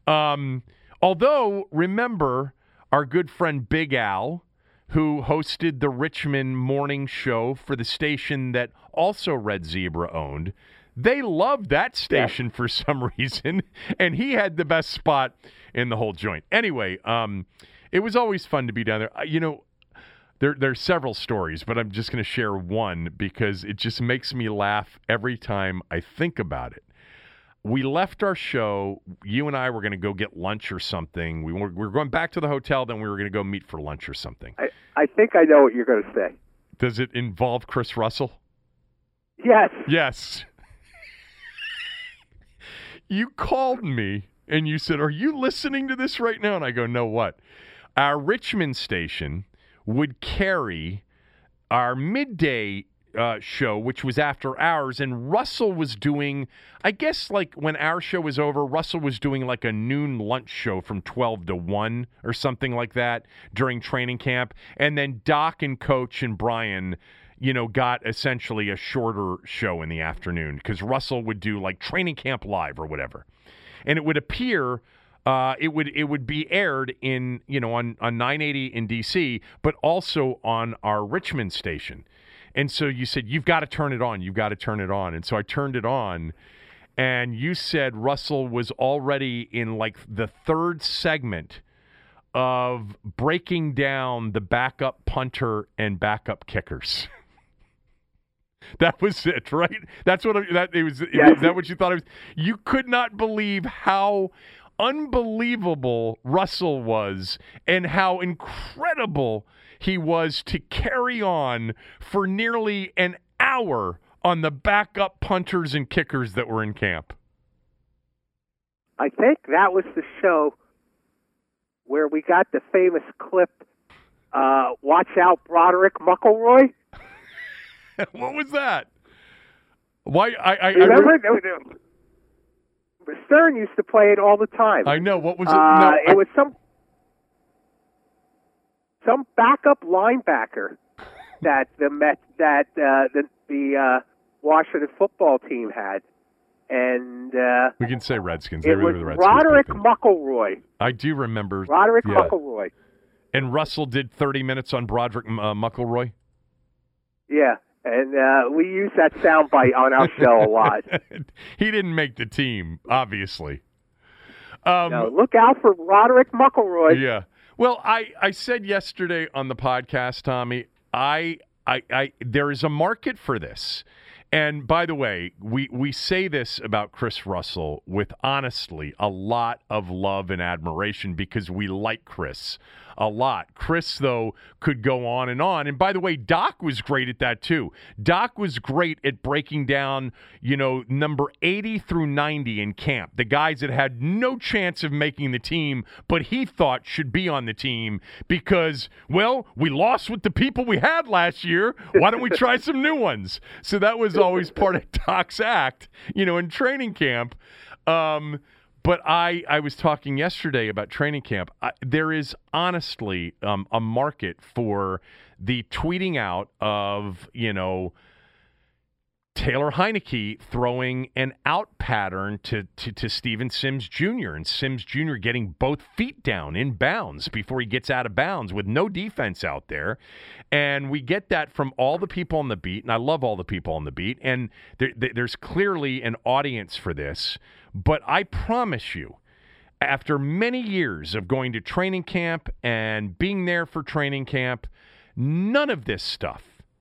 Although, remember our good friend Big Al, who hosted the Richmond morning show for the station that also Red Zebra owned. They loved that station for some reason, and he had the best spot in the whole joint. Anyway, it was always fun to be down there. There's several stories, but I'm just going to share one because it just makes me laugh every time I think about it. We left our show. You and I were going to go get lunch or something. We were going back to the hotel, then we were going to go meet for lunch or something. I think I know what you're going to say. Does it involve Chris Russell? Yes. Yes. You called me and you said, "Are you listening to this right now?" And I go, "No, what?" Our Richmond station would carry our midday show, which was after hours, and Russell was doing, I guess, like when our show was over, Russell was doing like a noon lunch show from 12 to 1 or something like that during training camp, and then Doc and Coach and Brian, got essentially a shorter show in the afternoon because Russell would do like Training Camp Live or whatever, and it would appear it would be aired in on 980 in DC, but also on our Richmond station. And so you said, "You've got to turn it on. You've got to turn it on." And so I turned it on, and you said Russell was already in like the third segment of breaking down the backup punter and backup kickers. That was it, right? That's what Is that what you thought it was? You could not believe how unbelievable Russell was and how incredible he was to carry on for nearly an hour on the backup punters and kickers that were in camp. I think that was the show where we got the famous clip, "Watch out, Broderick Muckleroy." What was that? Why? Remember? Stern used to play it all the time. I know. What was it? It was some backup linebacker that the Washington football team had, and we can say Redskins. It was Roderick McElroy. I do remember Roderick McElroy. And Russell did 30 minutes on Broderick McElroy. Yeah, and we use that soundbite on our show a lot. He didn't make the team, obviously. No, look out for Roderick McElroy. Yeah. Well, I said yesterday on the podcast, Tommy, there is a market for this. And by the way, we say this about Chris Russell with, honestly, a lot of love and admiration because we like Chris a lot. Chris, though, could go on. And by the way, Doc was great at that, too. Doc was great at breaking down, number 80 through 90 in camp, the guys that had no chance of making the team, but he thought should be on the team because, well, we lost with the people we had last year. Why don't we try some new ones? So that was always part of Doc's act, in training camp. But I was talking yesterday about training camp. There is honestly a market for the tweeting out of, Taylor Heineke throwing an out pattern to Steven Sims Jr. and Sims Jr. getting both feet down in bounds before he gets out of bounds with no defense out there. And we get that from all the people on the beat, and I love all the people on the beat. And there's clearly an audience for this. But I promise you, after many years of going to training camp and being there for training camp, none of this stuff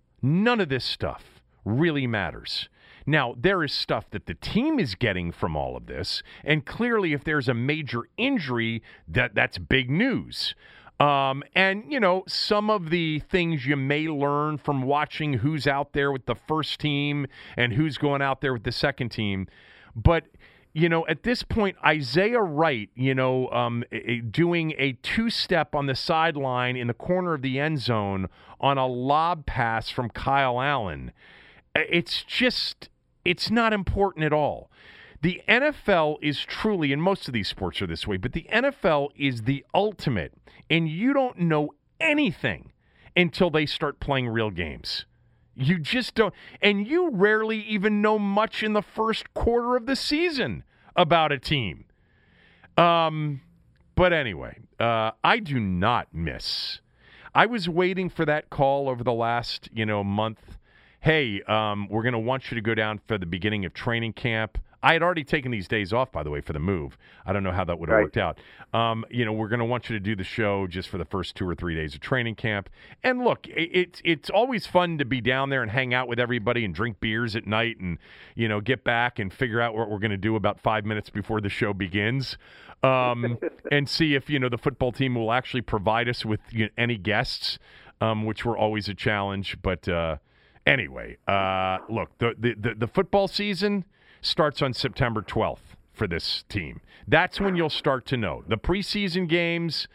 really matters. Now, there is stuff that the team is getting from all of this, and clearly if there's a major injury, that's big news. And, some of the things you may learn from watching who's out there with the first team and who's going out there with the second team. But, at this point, Isaiah Wright, doing a two-step on the sideline in the corner of the end zone on a lob pass from Kyle Allen, it's not important at all. The NFL is truly, and most of these sports are this way, but the NFL is the ultimate, and you don't know anything until they start playing real games. You just don't, and you rarely even know much in the first quarter of the season about a team. But anyway, I do not miss. I was waiting for that call over the last, month. Hey, we're going to want you to go down for the beginning of training camp. I had already taken these days off, by the way, for the move. I don't know how that would have worked out. We're going to want you to do the show just for the first 2 or 3 days of training camp. And look, it's always fun to be down there and hang out with everybody and drink beers at night and, get back and figure out what we're going to do about 5 minutes before the show begins. And see if, the football team will actually provide us with any guests, which were always a challenge. But anyway, look, the football season starts on September 12th for this team. That's when you'll start to know. The preseason games,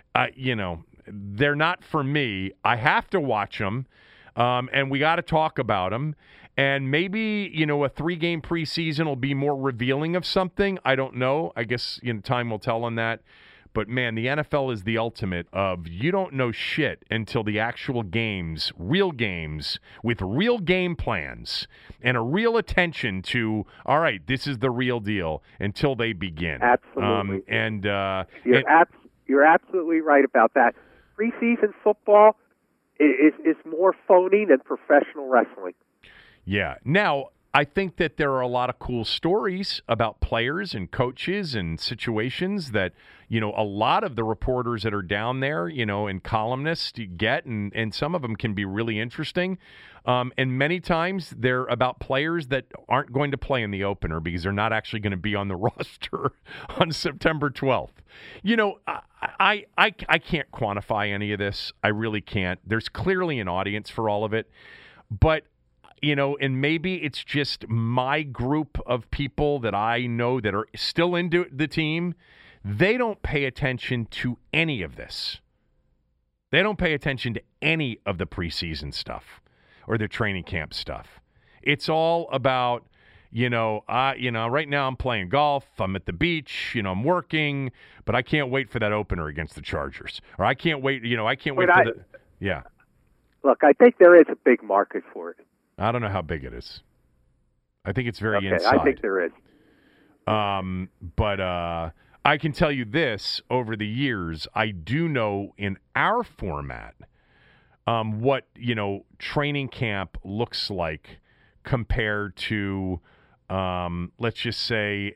they're not for me. I have to watch them, and we got to talk about them. And maybe, a 3-game preseason will be more revealing of something. I don't know. I guess, time will tell on that. But, man, the NFL is the ultimate of you don't know shit until the actual games, real games, with real game plans and a real attention to, all right, this is the real deal until they begin. Absolutely. You're absolutely right about that. Preseason football is more phony than professional wrestling. Yeah. Now, I think that there are a lot of cool stories about players and coaches and situations that, a lot of the reporters that are down there, and columnists get, and some of them can be really interesting. And many times they're about players that aren't going to play in the opener because they're not actually going to be on the roster on September 12th. I can't quantify any of this. I really can't. There's clearly an audience for all of it. But and maybe it's just my group of people that I know that are still into the team. They don't pay attention to any of this. They don't pay attention to any of the preseason stuff or the training camp stuff. It's all about, right now I'm playing golf, I'm at the beach, I'm working, but I can't wait for that opener against the Chargers. Or I can't wait, yeah. Look, I think there is a big market for it. I don't know how big it is. I think it's very Okay, inside. I think there is. But I can tell you this, over the years, I do know in our format what, training camp looks like compared to, let's just say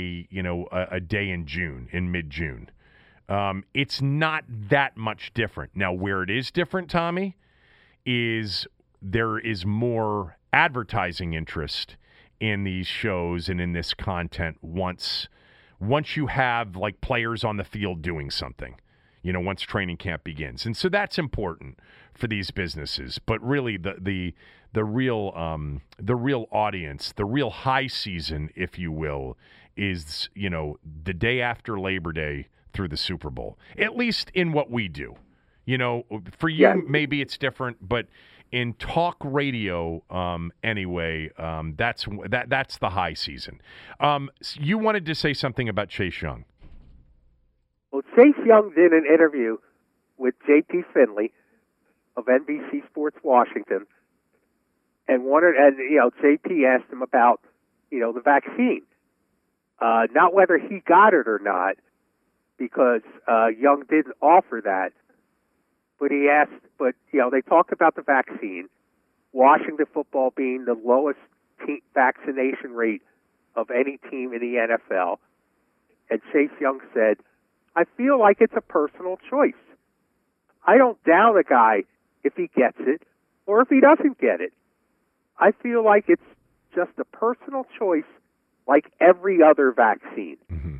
a day in June, in mid-June. It's not that much different. Now, where it is different, Tommy, is there is more advertising interest in these shows and in this content once you have like players on the field doing something, once training camp begins. And so that's important for these businesses. But really the real audience, the real high season, if you will, is, the day after Labor Day through the Super Bowl, at least in what we do. For you, maybe it's different, but in talk radio, anyway, that's the high season. You wanted to say something about Chase Young. Well, Chase Young did an interview with J.P. Finley of NBC Sports Washington, and J.P. asked him about, the vaccine, not whether he got it or not, because Young didn't offer that. But they talked about the vaccine, Washington football being the lowest vaccination rate of any team in the NFL. And Chase Young said, I feel like it's a personal choice. I don't down a guy if he gets it or if he doesn't get it. I feel like it's just a personal choice like every other vaccine. Mm-hmm.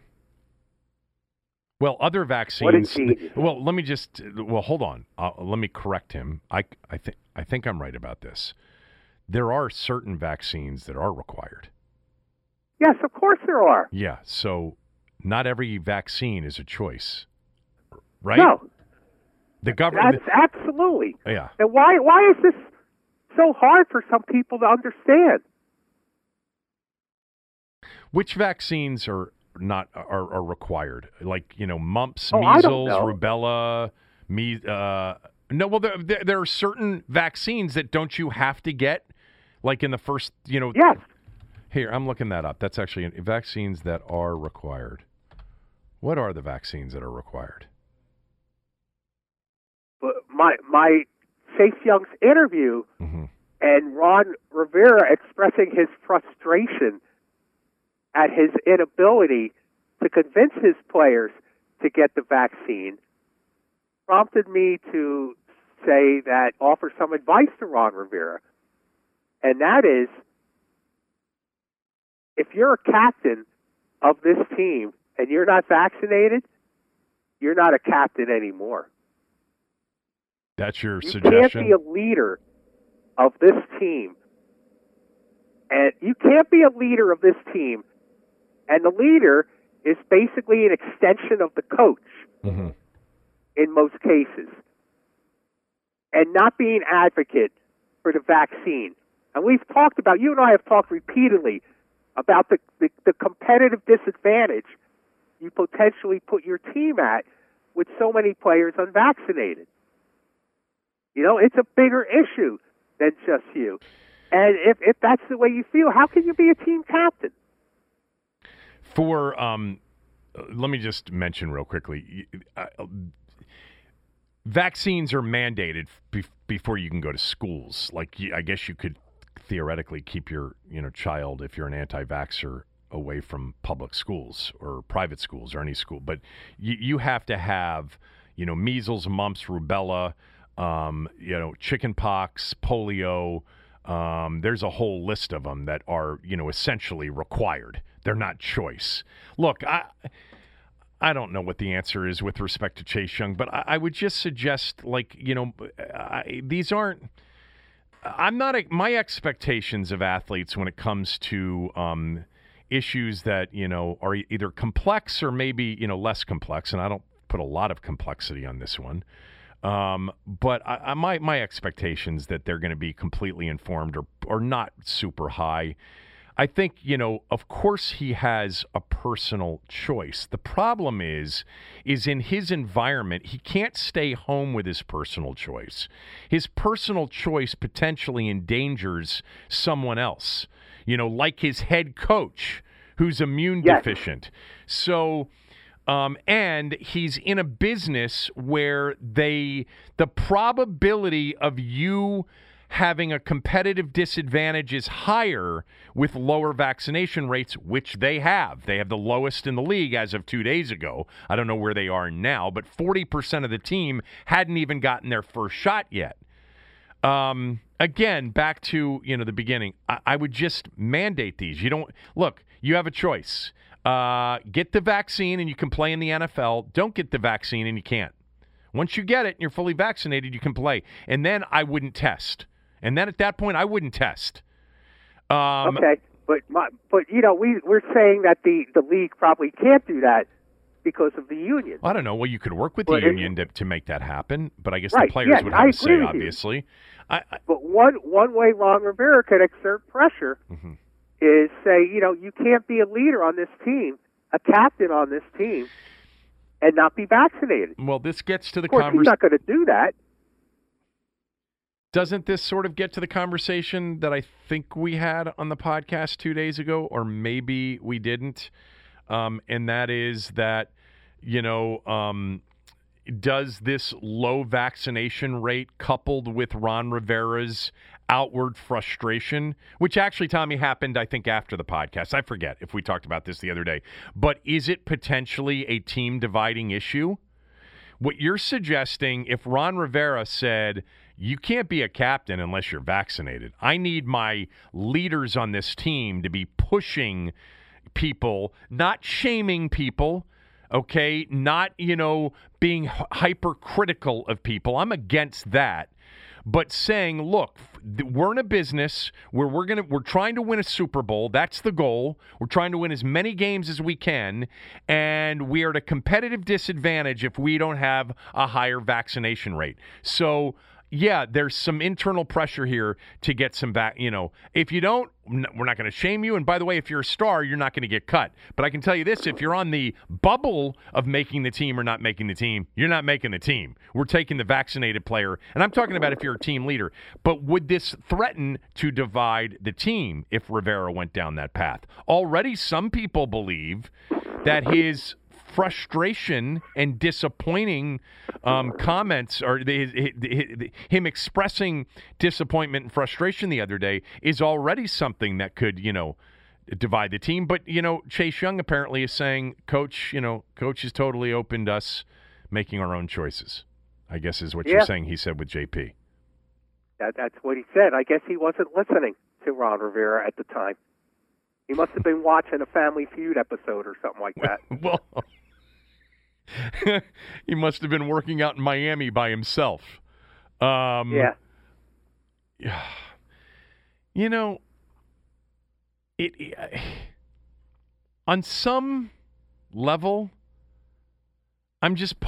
Well, other vaccines. Well, let me just. Well, hold on. Let me correct him. I think I'm right about this. There are certain vaccines that are required. Yes, of course there are. Yeah. So, not every vaccine is a choice, right? No. The government. That's absolutely. Yeah. And why is this so hard for some people to understand? Which vaccines are required, like mumps, measles, rubella, no. Well, there are certain vaccines that don't you have to get, like in the first, Yes. Here, I'm looking that up. That's actually vaccines that are required. What are the vaccines that are required? But my Chase Young's interview, mm-hmm. and Ron Rivera expressing his frustration at his inability to convince his players to get the vaccine, prompted me to offer some advice to Ron Rivera. And that is, if you're a captain of this team and you're not vaccinated, you're not a captain anymore. That's your you suggestion? You can't be a leader of this team. And you can't be a leader of this team. And the leader is basically an extension of the coach mm-hmm. in most cases. And not being advocate for the vaccine. And we've talked about, you and I have talked repeatedly about the competitive disadvantage you potentially put your team at with so many players unvaccinated. It's a bigger issue than just you. And if that's the way you feel, how can you be a team captain? Let me just mention real quickly, vaccines are mandated before you can go to schools. Like, I guess you could theoretically keep your child, if you're an anti-vaxxer, away from public schools or private schools or any school. But you have to have, measles, mumps, rubella, chicken pox, polio. There's a whole list of them that are, essentially required. They're not choice. Look, I don't know what the answer is with respect to Chase Young, but I would just suggest, these aren't. My expectations of athletes when it comes to issues that, are either complex or maybe, less complex, and I don't put a lot of complexity on this one. But my expectations that they're going to be completely informed or not super high. I think, of course he has a personal choice. The problem is in his environment, he can't stay home with his personal choice. His personal choice potentially endangers someone else, like his head coach who's immune deficient. So, and he's in a business where the probability of you having a competitive disadvantage is higher with lower vaccination rates, which they have. They have the lowest in the league as of 2 days ago. I don't know where they are now, but 40% of the team hadn't even gotten their first shot yet. Again, back to the beginning. I would just mandate these. You have a choice. Get the vaccine and you can play in the NFL. Don't get the vaccine and you can't. Once you get it and you're fully vaccinated, you can play. And then I wouldn't test. And then at that point, I wouldn't test. Okay, but we're saying that the league probably can't do that because of the union. I don't know. Well, you could work with the union to make that happen, but I guess the players would have to say, obviously. But one way Ron Rivera could exert pressure is say, you can't be a leader on this team, a captain on this team, and not be vaccinated. Well, this gets to the conversation. He's not going to do that. Doesn't this sort of get to the conversation that I think we had on the podcast 2 days ago, or maybe we didn't? And that is that, does this low vaccination rate coupled with Ron Rivera's outward frustration, which actually, Tommy, happened, I think, after the podcast. I forget if we talked about this the other day. But is it potentially a team-dividing issue? What you're suggesting, if Ron Rivera said, you can't be a captain unless you're vaccinated. I need my leaders on this team to be pushing people, not shaming people, okay? Not, being hypercritical of people. I'm against that. But saying, look, we're in a business where we're trying to win a Super Bowl. That's the goal. We're trying to win as many games as we can, and we are at a competitive disadvantage if we don't have a higher vaccination rate. So, yeah, there's some internal pressure here to get some back. If you don't, we're not going to shame you. And by the way, if you're a star, you're not going to get cut. But I can tell you this, if you're on the bubble of making the team or not making the team, you're not making the team. We're taking the vaccinated player. And I'm talking about if you're a team leader. But would this threaten to divide the team if Rivera went down that path? Already some people believe that his frustration and disappointing comments, or him expressing disappointment and frustration the other day, is already something that could, divide the team. But, Chase Young apparently is saying, Coach has totally opened us making our own choices, I guess is what you're saying he said with JP. That's what he said. I guess he wasn't listening to Ron Rivera at the time. He must have been watching a Family Feud episode or something like that. Well, he must have been working out in Miami by himself. Yeah. On some level, I'm just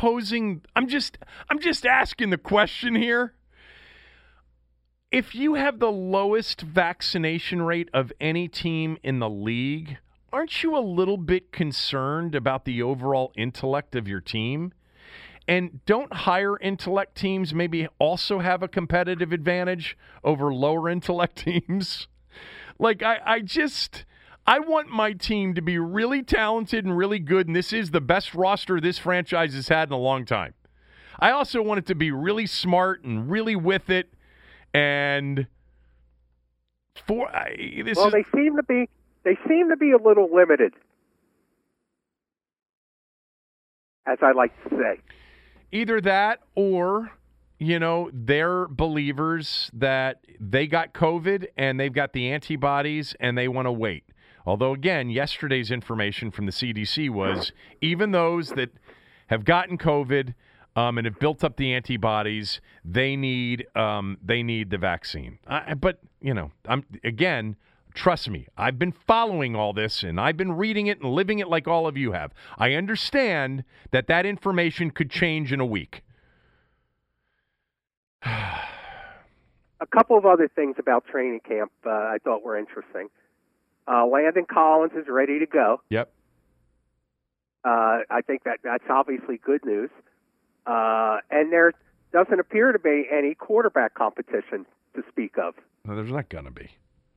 asking the question here. If you have the lowest vaccination rate of any team in the league, aren't you a little bit concerned about the overall intellect of your team? And don't higher intellect teams maybe also have a competitive advantage over lower intellect teams? Like, I want my team to be really talented and really good, and this is the best roster this franchise has had in a long time. I also want it to be really smart and really with it. And they seem to be a little limited, as I like to say. Either that, or they're believers that they got COVID and they've got the antibodies and they want to wait. Although, again, yesterday's information from the CDC was even those that have gotten COVID and have built up the antibodies, they need the vaccine. Trust me, I've been following all this, and I've been reading it and living it like all of you have. I understand that information could change in a week. A couple of other things about training camp I thought were interesting. Landon Collins is ready to go. Yep. I think that's obviously good news. And there doesn't appear to be any quarterback competition to speak of. No, there's not going to be.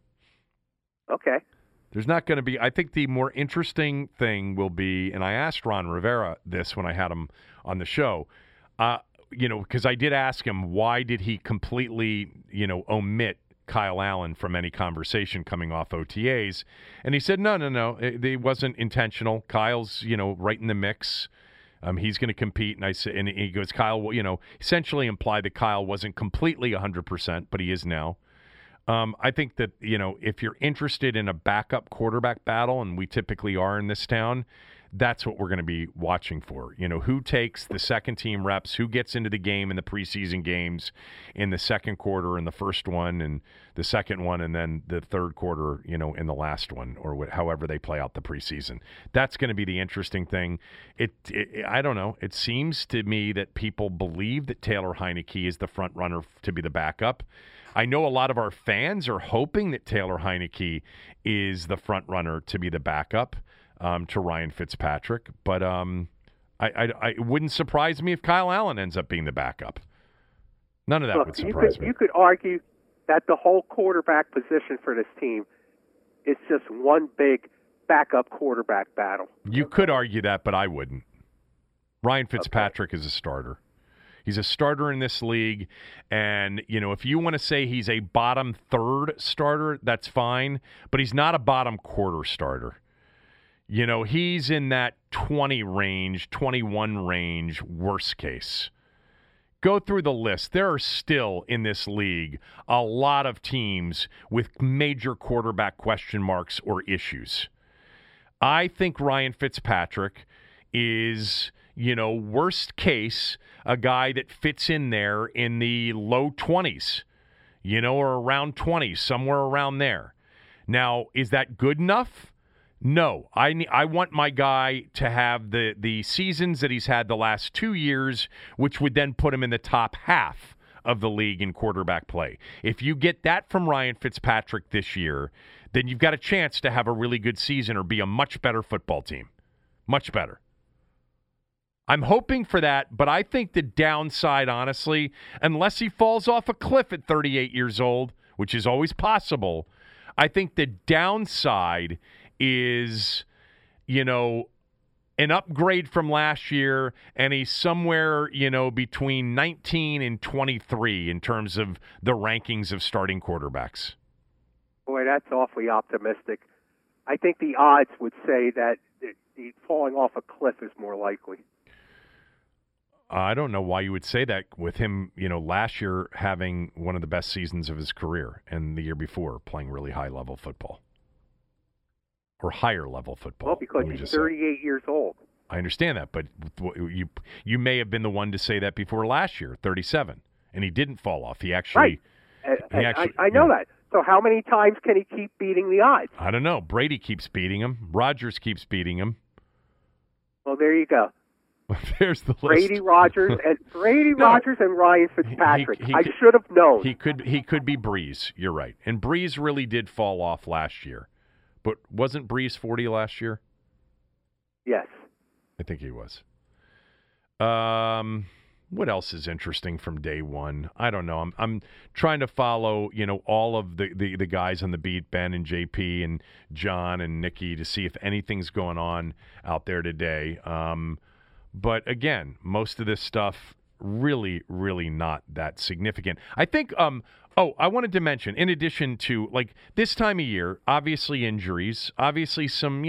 Okay. There's not going to be. I think the more interesting thing will be, and I asked Ron Rivera this when I had him on the show, because I did ask him why did he completely, omit Kyle Allen from any conversation coming off OTAs, and he said no, it wasn't intentional. Kyle's, right in the mix. He's going to compete, and he goes, Kyle, essentially implied that Kyle wasn't completely 100%, but he is now. I think that, if you're interested in a backup quarterback battle, and we typically are in this town, that's what we're going to be watching for. Who takes the second team reps, who gets into the game in the preseason games in the second quarter and the first one and the second one and then the third quarter, in the last one or however they play out the preseason. That's going to be the interesting thing. I don't know. It seems to me that people believe that Taylor Heinicke is the front runner to be the backup. I know a lot of our fans are hoping that Taylor Heinicke is the front runner to be the backup to Ryan Fitzpatrick, but it wouldn't surprise me if Kyle Allen ends up being the backup. None of that would surprise me. You could argue that the whole quarterback position for this team is just one big backup quarterback battle. You could argue that, but I wouldn't. Ryan Fitzpatrick is a starter. He's a starter in this league, and, if you want to say he's a bottom third starter, that's fine, but he's not a bottom quarter starter. He's in that 20 range, 21 range, worst case. Go through the list. There are still in this league a lot of teams with major quarterback question marks or issues. I think Ryan Fitzpatrick is, worst case, a guy that fits in there in the low 20s, or around 20, somewhere around there. Now, is that good enough? No, I want my guy to have the seasons that he's had the last 2 years, which would then put him in the top half of the league in quarterback play. If you get that from Ryan Fitzpatrick this year, then you've got a chance to have a really good season or be a much better football team. Much better. I'm hoping for that, but I think the downside, honestly, unless he falls off a cliff at 38 years old, which is always possible, I think the downside is, an upgrade from last year, and he's somewhere, between 19 and 23 in terms of the rankings of starting quarterbacks. Boy, that's awfully optimistic. I think the odds would say that the falling off a cliff is more likely. I don't know why you would say that with him, last year having one of the best seasons of his career and the year before playing really high-level football. Or higher-level football. Well, because he's 38 years old. I understand that, but you may have been the one to say that before last year, 37, and he didn't fall off. He actually... Right. I know that. So how many times can he keep beating the odds? I don't know. Brady keeps beating him. Rodgers keeps beating him. Well, there you go. There's the list. Brady, Rodgers, and Ryan Fitzpatrick. I should have known. He could be Breeze. You're right. And Breeze really did fall off last year. But wasn't Breeze 40 last year? Yes. I think he was. What else is interesting from day one? I don't know. I'm trying to follow, all of the guys on the beat, Ben and JP and John and Nikki, to see if anything's going on out there today. But again, most of this stuff really, really not that significant. I think, I wanted to mention, in addition to, this time of year, obviously injuries, obviously some,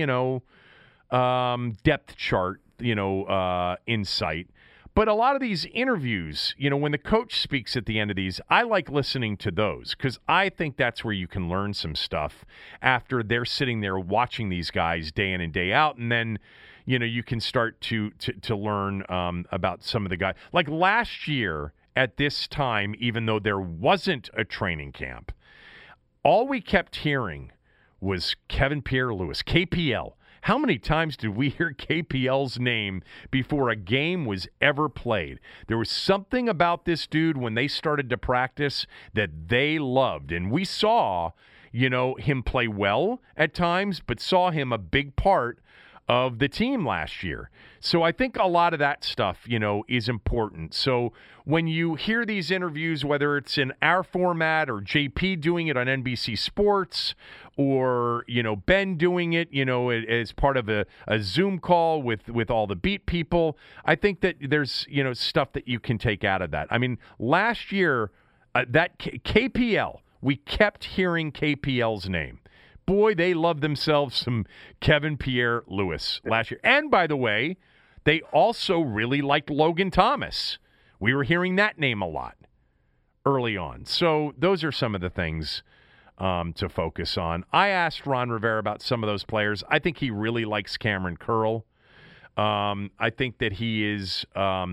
depth chart, insight. But a lot of these interviews, when the coach speaks at the end of these, I like listening to those because I think that's where you can learn some stuff after they're sitting there watching these guys day in and day out. And then, you can start to learn about some of the guys. Like last year at this time, even though there wasn't a training camp, all we kept hearing was Kevin Pierre-Louis, KPL. How many times did we hear KPL's name before a game was ever played? There was something about this dude when they started to practice that they loved. And we saw, him play well at times, but saw him a big part of the team last year. So I think a lot of that stuff, is important. So when you hear these interviews, whether it's in our format or JP doing it on NBC Sports or, Ben doing it, as part of a Zoom call with all the beat people, I think that there's, stuff that you can take out of that. I mean, last year, that KPL, we kept hearing KPL's name. Boy, they loved themselves some Kevin Pierre-Louis last year. And by the way, they also really liked Logan Thomas. We were hearing that name a lot early on. So those are some of the things to focus on. I asked Ron Rivera about some of those players. I think he really likes Cameron Curl. I think that he is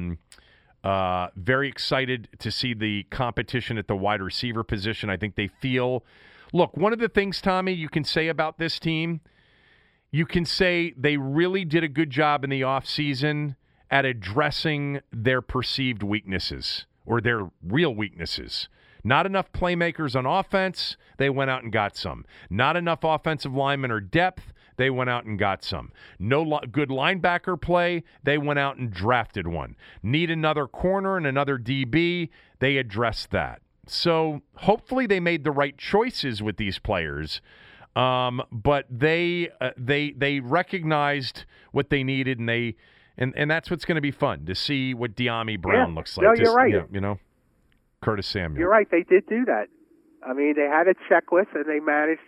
very excited to see the competition at the wide receiver position. I think they feel... Look, one of the things, Tommy, you can say about this team, you can say they really did a good job in the offseason at addressing their perceived weaknesses or their real weaknesses. Not enough playmakers on offense, they went out and got some. Not enough offensive linemen or depth, they went out and got some. No good linebacker play, they went out and drafted one. Need another corner and another DB, they addressed that. So hopefully they made the right choices with these players, but they recognized what they needed, and that's what's going to be fun to see what Dyami Brown looks like. No, you're right. Curtis Samuel. You're right. They did do that. I mean, they had a checklist and they managed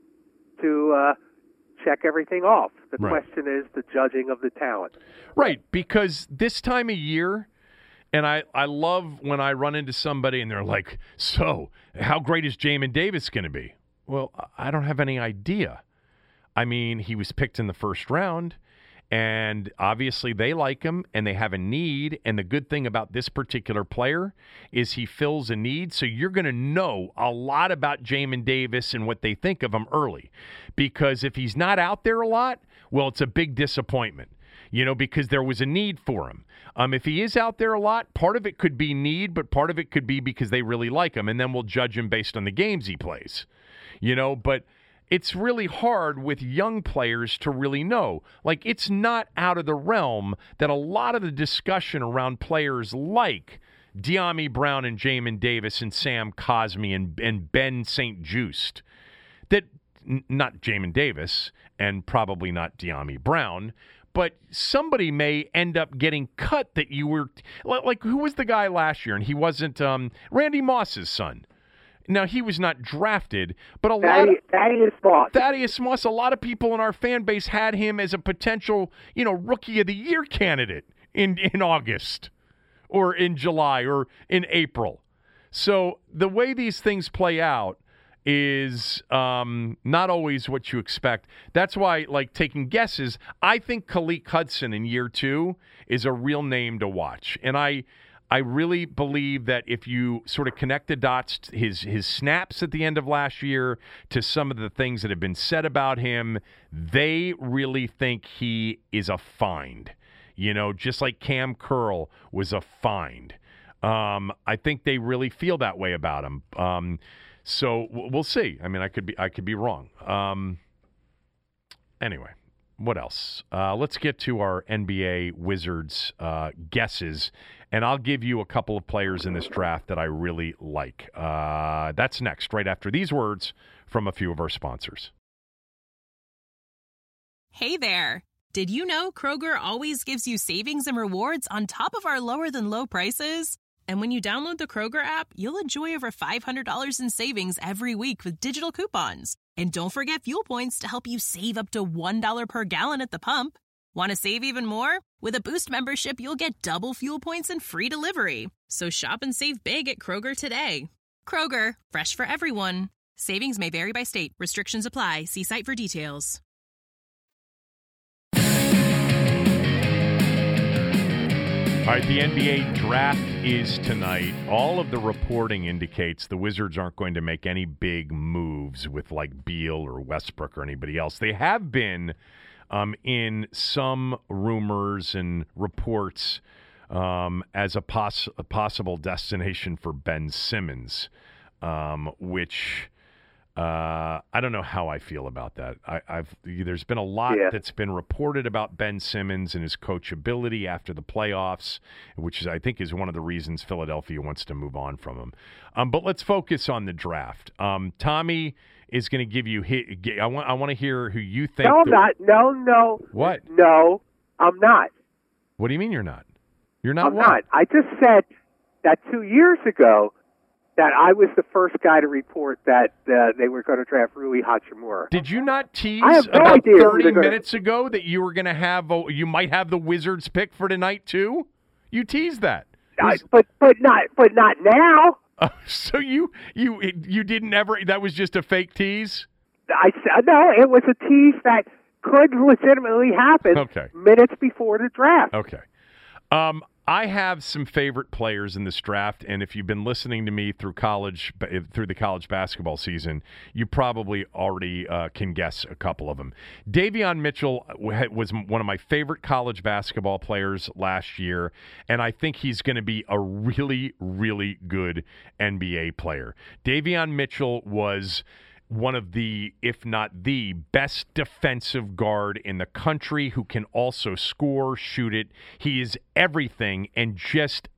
to check everything off. The question is the judging of the talent. Right, because this time of year. And I love when I run into somebody and they're like, so how great is Jamin Davis going to be? Well, I don't have any idea. I mean, he was picked in the first round, and obviously they like him and they have a need. And the good thing about this particular player is he fills a need. So you're going to know a lot about Jamin Davis and what they think of him early. Because if he's not out there a lot, well, it's a big disappointment. Because there was a need for him. If he is out there a lot, part of it could be need, but part of it could be because they really like him, and then we'll judge him based on the games he plays. But it's really hard with young players to really know. Like, it's not out of the realm that a lot of the discussion around players like Dyami Brown and Jamin Davis and Sam Cosmi and Ben St. Juste, that not Jamin Davis and probably not Dyami Brown, but somebody may end up getting cut that you were like, who was the guy last year? And he wasn't Randy Moss's son. Now, he was not drafted, but Thaddeus Moss, a lot of people in our fan base had him as a potential, rookie of the year candidate in August or in July or in April. So the way these things play out is not always what you expect. That's why, taking guesses, I think Khaleke Hudson in year 2 is a real name to watch. And I really believe that if you sort of connect the dots, his snaps at the end of last year to some of the things that have been said about him, they really think he is a find. Just like Cam Curl was a find. I think they really feel that way about him. So we'll see. I mean, I could be wrong. Anyway, what else? Let's get to our NBA Wizards guesses, and I'll give you a couple of players in this draft that I really like. That's next, right after these words from a few of our sponsors. Hey there. Did you know Kroger always gives you savings and rewards on top of our lower-than-low prices? And when you download the Kroger app, you'll enjoy over $500 in savings every week with digital coupons. And don't forget fuel points to help you save up to $1 per gallon at the pump. Want to save even more? With a Boost membership, you'll get double fuel points and free delivery. So shop and save big at Kroger today. Kroger, fresh for everyone. Savings may vary by state. Restrictions apply. See site for details. All right, the NBA draft is tonight. All of the reporting indicates the Wizards aren't going to make any big moves with Beal or Westbrook or anybody else. They have been in some rumors and reports as a possible destination for Ben Simmons, which I don't know how I feel about that. There's been a lot that's been reported about Ben Simmons and his coachability after the playoffs, which I think is one of the reasons Philadelphia wants to move on from him. But let's focus on the draft. Tommy is going to give you. I want to hear who you think. No, I'm not. No. What? No, I'm not. What do you mean you're not? You're not. I'm not. I just said that 2 years ago, that I was the first guy to report that they were going to draft Rui Hachimura. Did you not tease about 30 minutes ago that you were going to have you might have the Wizards pick for tonight too? You teased that. But not now. So you didn't ever. That was just a fake tease. No, it was a tease that could legitimately happen. Minutes before the draft. Okay. I have some favorite players in this draft, and if you've been listening to me through the college basketball season, you probably already can guess a couple of them. Davion Mitchell was one of my favorite college basketball players last year, and I think he's going to be a really, really good NBA player. Davion Mitchell was one of the, if not the best defensive guard in the country who can also score, shoot it. He is everything and just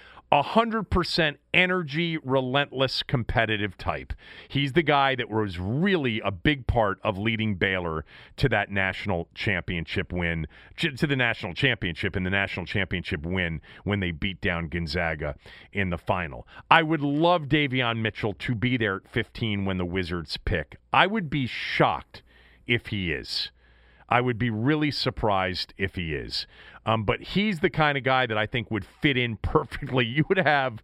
100% energy, relentless, competitive type. He's the guy that was really a big part of leading Baylor to that national championship win, to the national championship and the national championship win when they beat down Gonzaga in the final. I would love Davion Mitchell to be there at 15 when the Wizards pick. I would be shocked if he is. I would be really surprised if he is. But he's the kind of guy that I think would fit in perfectly. You would have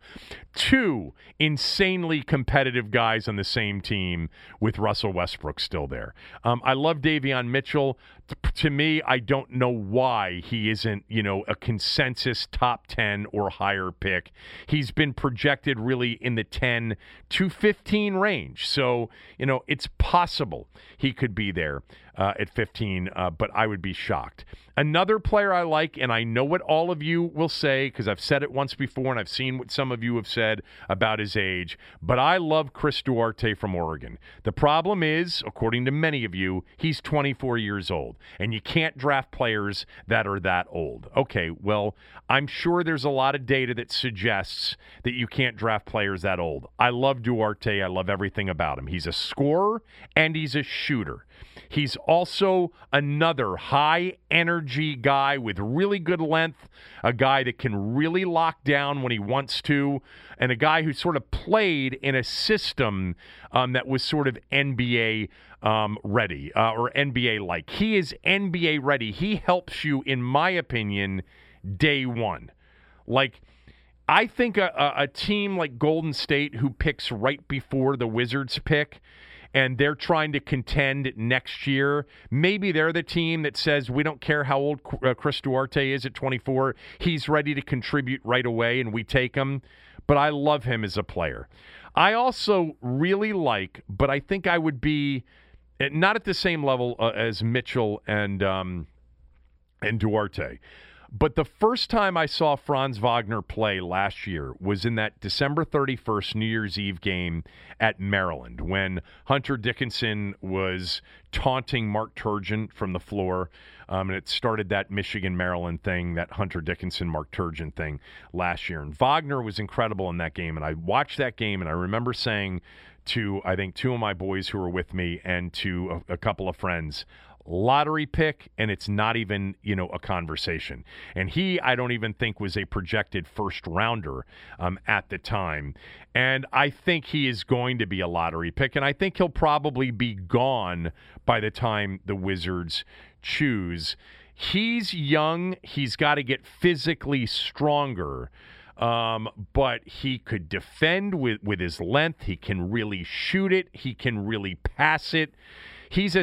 two insanely competitive guys on the same team with Russell Westbrook still there. I love Davion Mitchell. To me, I don't know why he isn't, a consensus top 10 or higher pick. He's been projected really in the 10 to 15 range. So, it's possible he could be there at 15, but I would be shocked. Another player I like, and I know what all of you will say because I've said it once before and I've seen what some of you have said about his age, but I love Chris Duarte from Oregon. The problem is, according to many of you, he's 24 years old, and you can't draft players that are that old. Okay, well, I'm sure there's a lot of data that suggests that you can't draft players that old. I love Duarte. I love everything about him. He's a scorer, and he's a shooter. He's also another high-energy guy with really good length, a guy that can really lock down when he wants to, and a guy who sort of played in a system that was sort of NBA ready or NBA-like. He is NBA ready. He helps you, in my opinion, day one. Like, I think a team like Golden State who picks right before the Wizards pick, and they're trying to contend next year, maybe they're the team that says, we don't care how old Chris Duarte is at 24. He's ready to contribute right away, and we take him. But I love him as a player. I also really like, but I think I would be not at the same level as Mitchell and Duarte. But the first time I saw Franz Wagner play last year was in that December 31st New Year's Eve game at Maryland when Hunter Dickinson was taunting Mark Turgeon from the floor. And it started that Michigan-Maryland thing, that Hunter Dickinson-Mark Turgeon thing last year. And Wagner was incredible in that game. And I watched that game, and I remember saying to, I think, two of my boys who were with me and to a couple of friends, lottery pick, and it's not even, a conversation. And he, I don't even think, was a projected first rounder at the time. And I think he is going to be a lottery pick, and I think he'll probably be gone by the time the Wizards choose. He's young. He's got to get physically stronger. But he could defend with his length. He can really shoot it. He can really pass it. He's a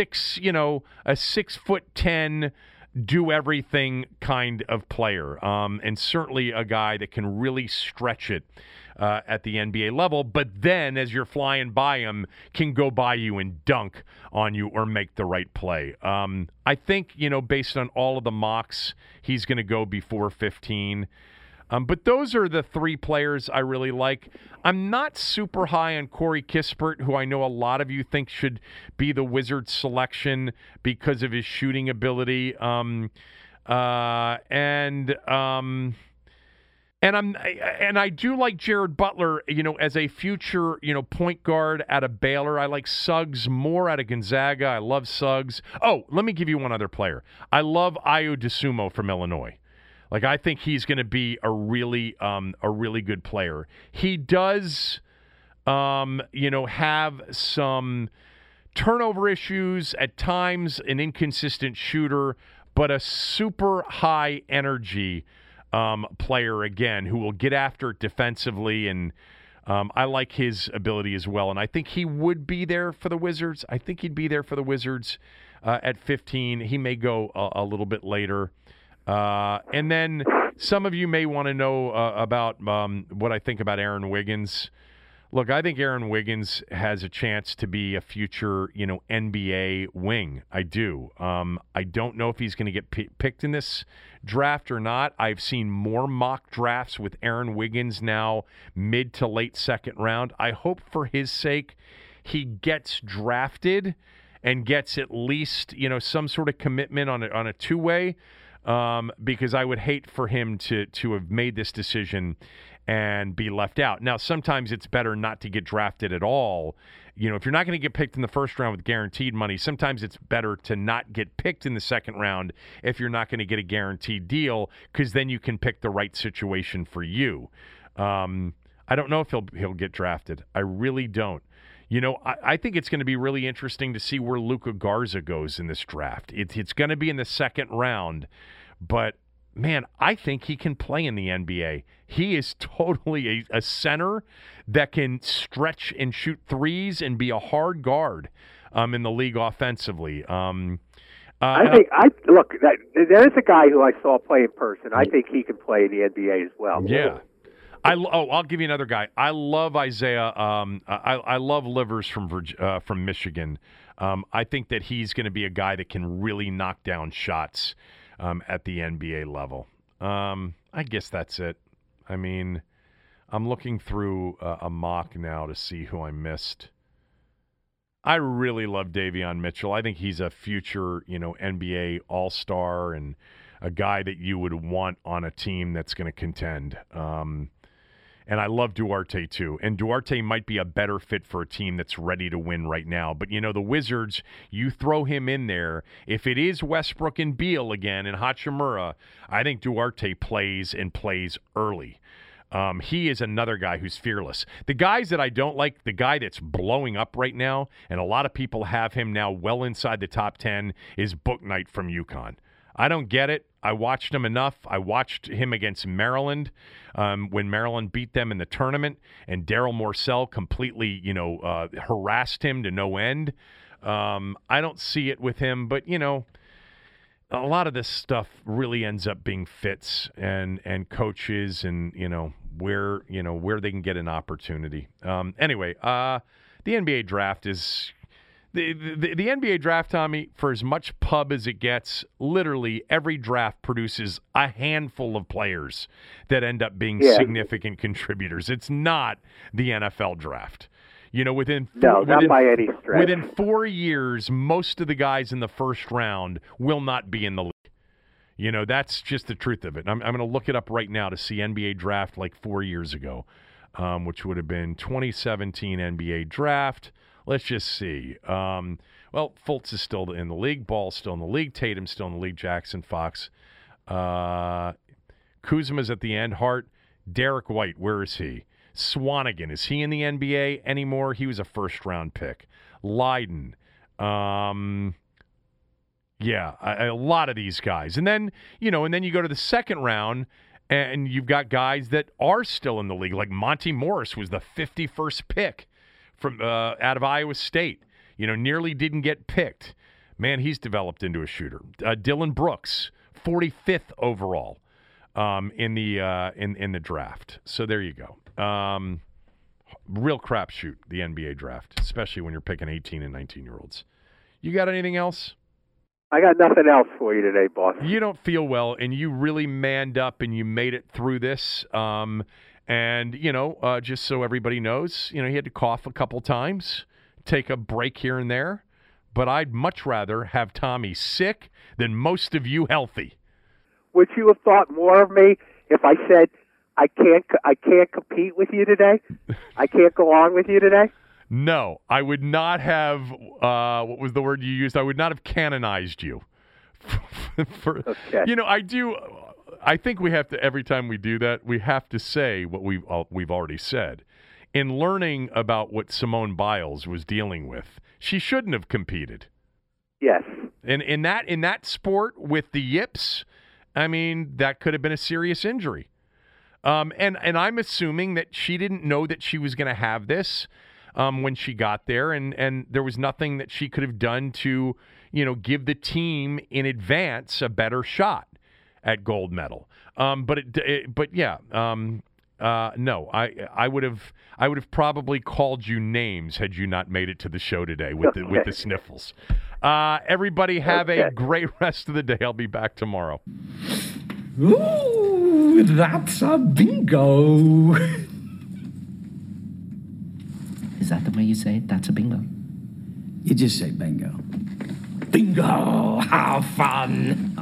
6'10", do everything kind of player, and certainly a guy that can really stretch it at the NBA level. But then, as you're flying by him, can go by you and dunk on you or make the right play. I think based on all of the mocks, he's going to go before 15. But those are the three players I really like. I'm not super high on Corey Kispert, who I know a lot of you think should be the Wizards selection because of his shooting ability. And I do like Jared Butler, as a future, point guard out of Baylor. I like Suggs more out of Gonzaga. I love Suggs. Oh, let me give you one other player. I love Ayo Dosunmu from Illinois. Like, I think he's going to be a really good player. He does, have some turnover issues at times, an inconsistent shooter, but a super high energy player, again, who will get after it defensively, and I like his ability as well. And I think he would be there for the Wizards. I think he'd be there for the Wizards at 15. He may go a little bit later. And then some of you may want to know about what I think about Aaron Wiggins. Look, I think Aaron Wiggins has a chance to be a future, NBA wing. I do. I don't know if he's going to get picked in this draft or not. I've seen more mock drafts with Aaron Wiggins now mid to late second round. I hope for his sake he gets drafted and gets at least, some sort of commitment on a two-way. Because I would hate for him to have made this decision and be left out. Now, sometimes it's better not to get drafted at all. If you're not going to get picked in the first round with guaranteed money, sometimes it's better to not get picked in the second round if you're not going to get a guaranteed deal, because then you can pick the right situation for you. I don't know if he'll get drafted. I really don't. I think it's going to be really interesting to see where Luka Garza goes in this draft. It's going to be in the second round, but, man, I think he can play in the NBA. He is totally a center that can stretch and shoot threes and be a hard guard in the league offensively. There is a guy who I saw play in person. I think he can play in the NBA as well. Yeah. I'll give you another guy. I love Isaiah. I love Livers from Michigan. I think that he's going to be a guy that can really knock down shots at the NBA level. I guess that's it. I mean, I'm looking through a mock now to see who I missed. I really love Davion Mitchell. I think he's a future, NBA All-Star and a guy that you would want on a team that's going to contend. And I love Duarte, too. And Duarte might be a better fit for a team that's ready to win right now. But, the Wizards, you throw him in there. If it is Westbrook and Beal again and Hachimura, I think Duarte plays early. He is another guy who's fearless. The guys that I don't like, the guy that's blowing up right now, and a lot of people have him now well inside the top 10, is Bouknight from UConn. I don't get it. I watched him enough. I watched him against Maryland when Maryland beat them in the tournament, and Daryl Morcell completely, harassed him to no end. I don't see it with him, but, a lot of this stuff really ends up being fits and coaches and, where they can get an opportunity. Anyway, the NBA draft is... The NBA draft, Tommy, for as much pub as it gets, literally every draft produces a handful of players that end up being significant contributors. It's not the NFL draft. Not by any stretch. Within 4 years, most of the guys in the first round will not be in the league. That's just the truth of it. I'm going to look it up right now to see NBA draft like 4 years ago, which would have been 2017 NBA draft. Let's just see. Fultz is still in the league. Ball's still in the league. Tatum's still in the league. Jackson, Fox. Kuzma's at the end. Hart. Derek White, where is he? Swanigan, is he in the NBA anymore? He was a first-round pick. Leiden. A lot of these guys. And then, you go to the second round, and you've got guys that are still in the league. Like Monty Morris was the 51st pick from out of Iowa State, nearly didn't get picked. Man, he's developed into a shooter. Dylan Brooks, 45th overall in the draft. So there you go. Real crapshoot, the NBA draft, especially when you're picking 18 and 19-year-olds. You got anything else? I got nothing else for you today, boss. You don't feel well, and you really manned up, and you made it through this. And, just so everybody knows, he had to cough a couple times, take a break here and there. But I'd much rather have Tommy sick than most of you healthy. Would you have thought more of me if I said I can't compete with you today? I can't go on with you today? No, I would not have, what was the word you used? I would not have canonized you. Okay. I think we have to, every time we do that, we have to say what we've already said. In learning about what Simone Biles was dealing with, she shouldn't have competed. Yes. And in that sport with the yips, I mean, that could have been a serious injury. And I'm assuming that she didn't know that she was going to have this. When she got there, and there was nothing that she could have done to, give the team in advance a better shot at gold medal. No, I would have probably called you names had you not made it to the show today with the sniffles. Everybody have a great rest of the day. I'll be back tomorrow. Ooh, that's a bingo. Is that the way you say it? That's a bingo. You just say bingo. Bingo! How fun!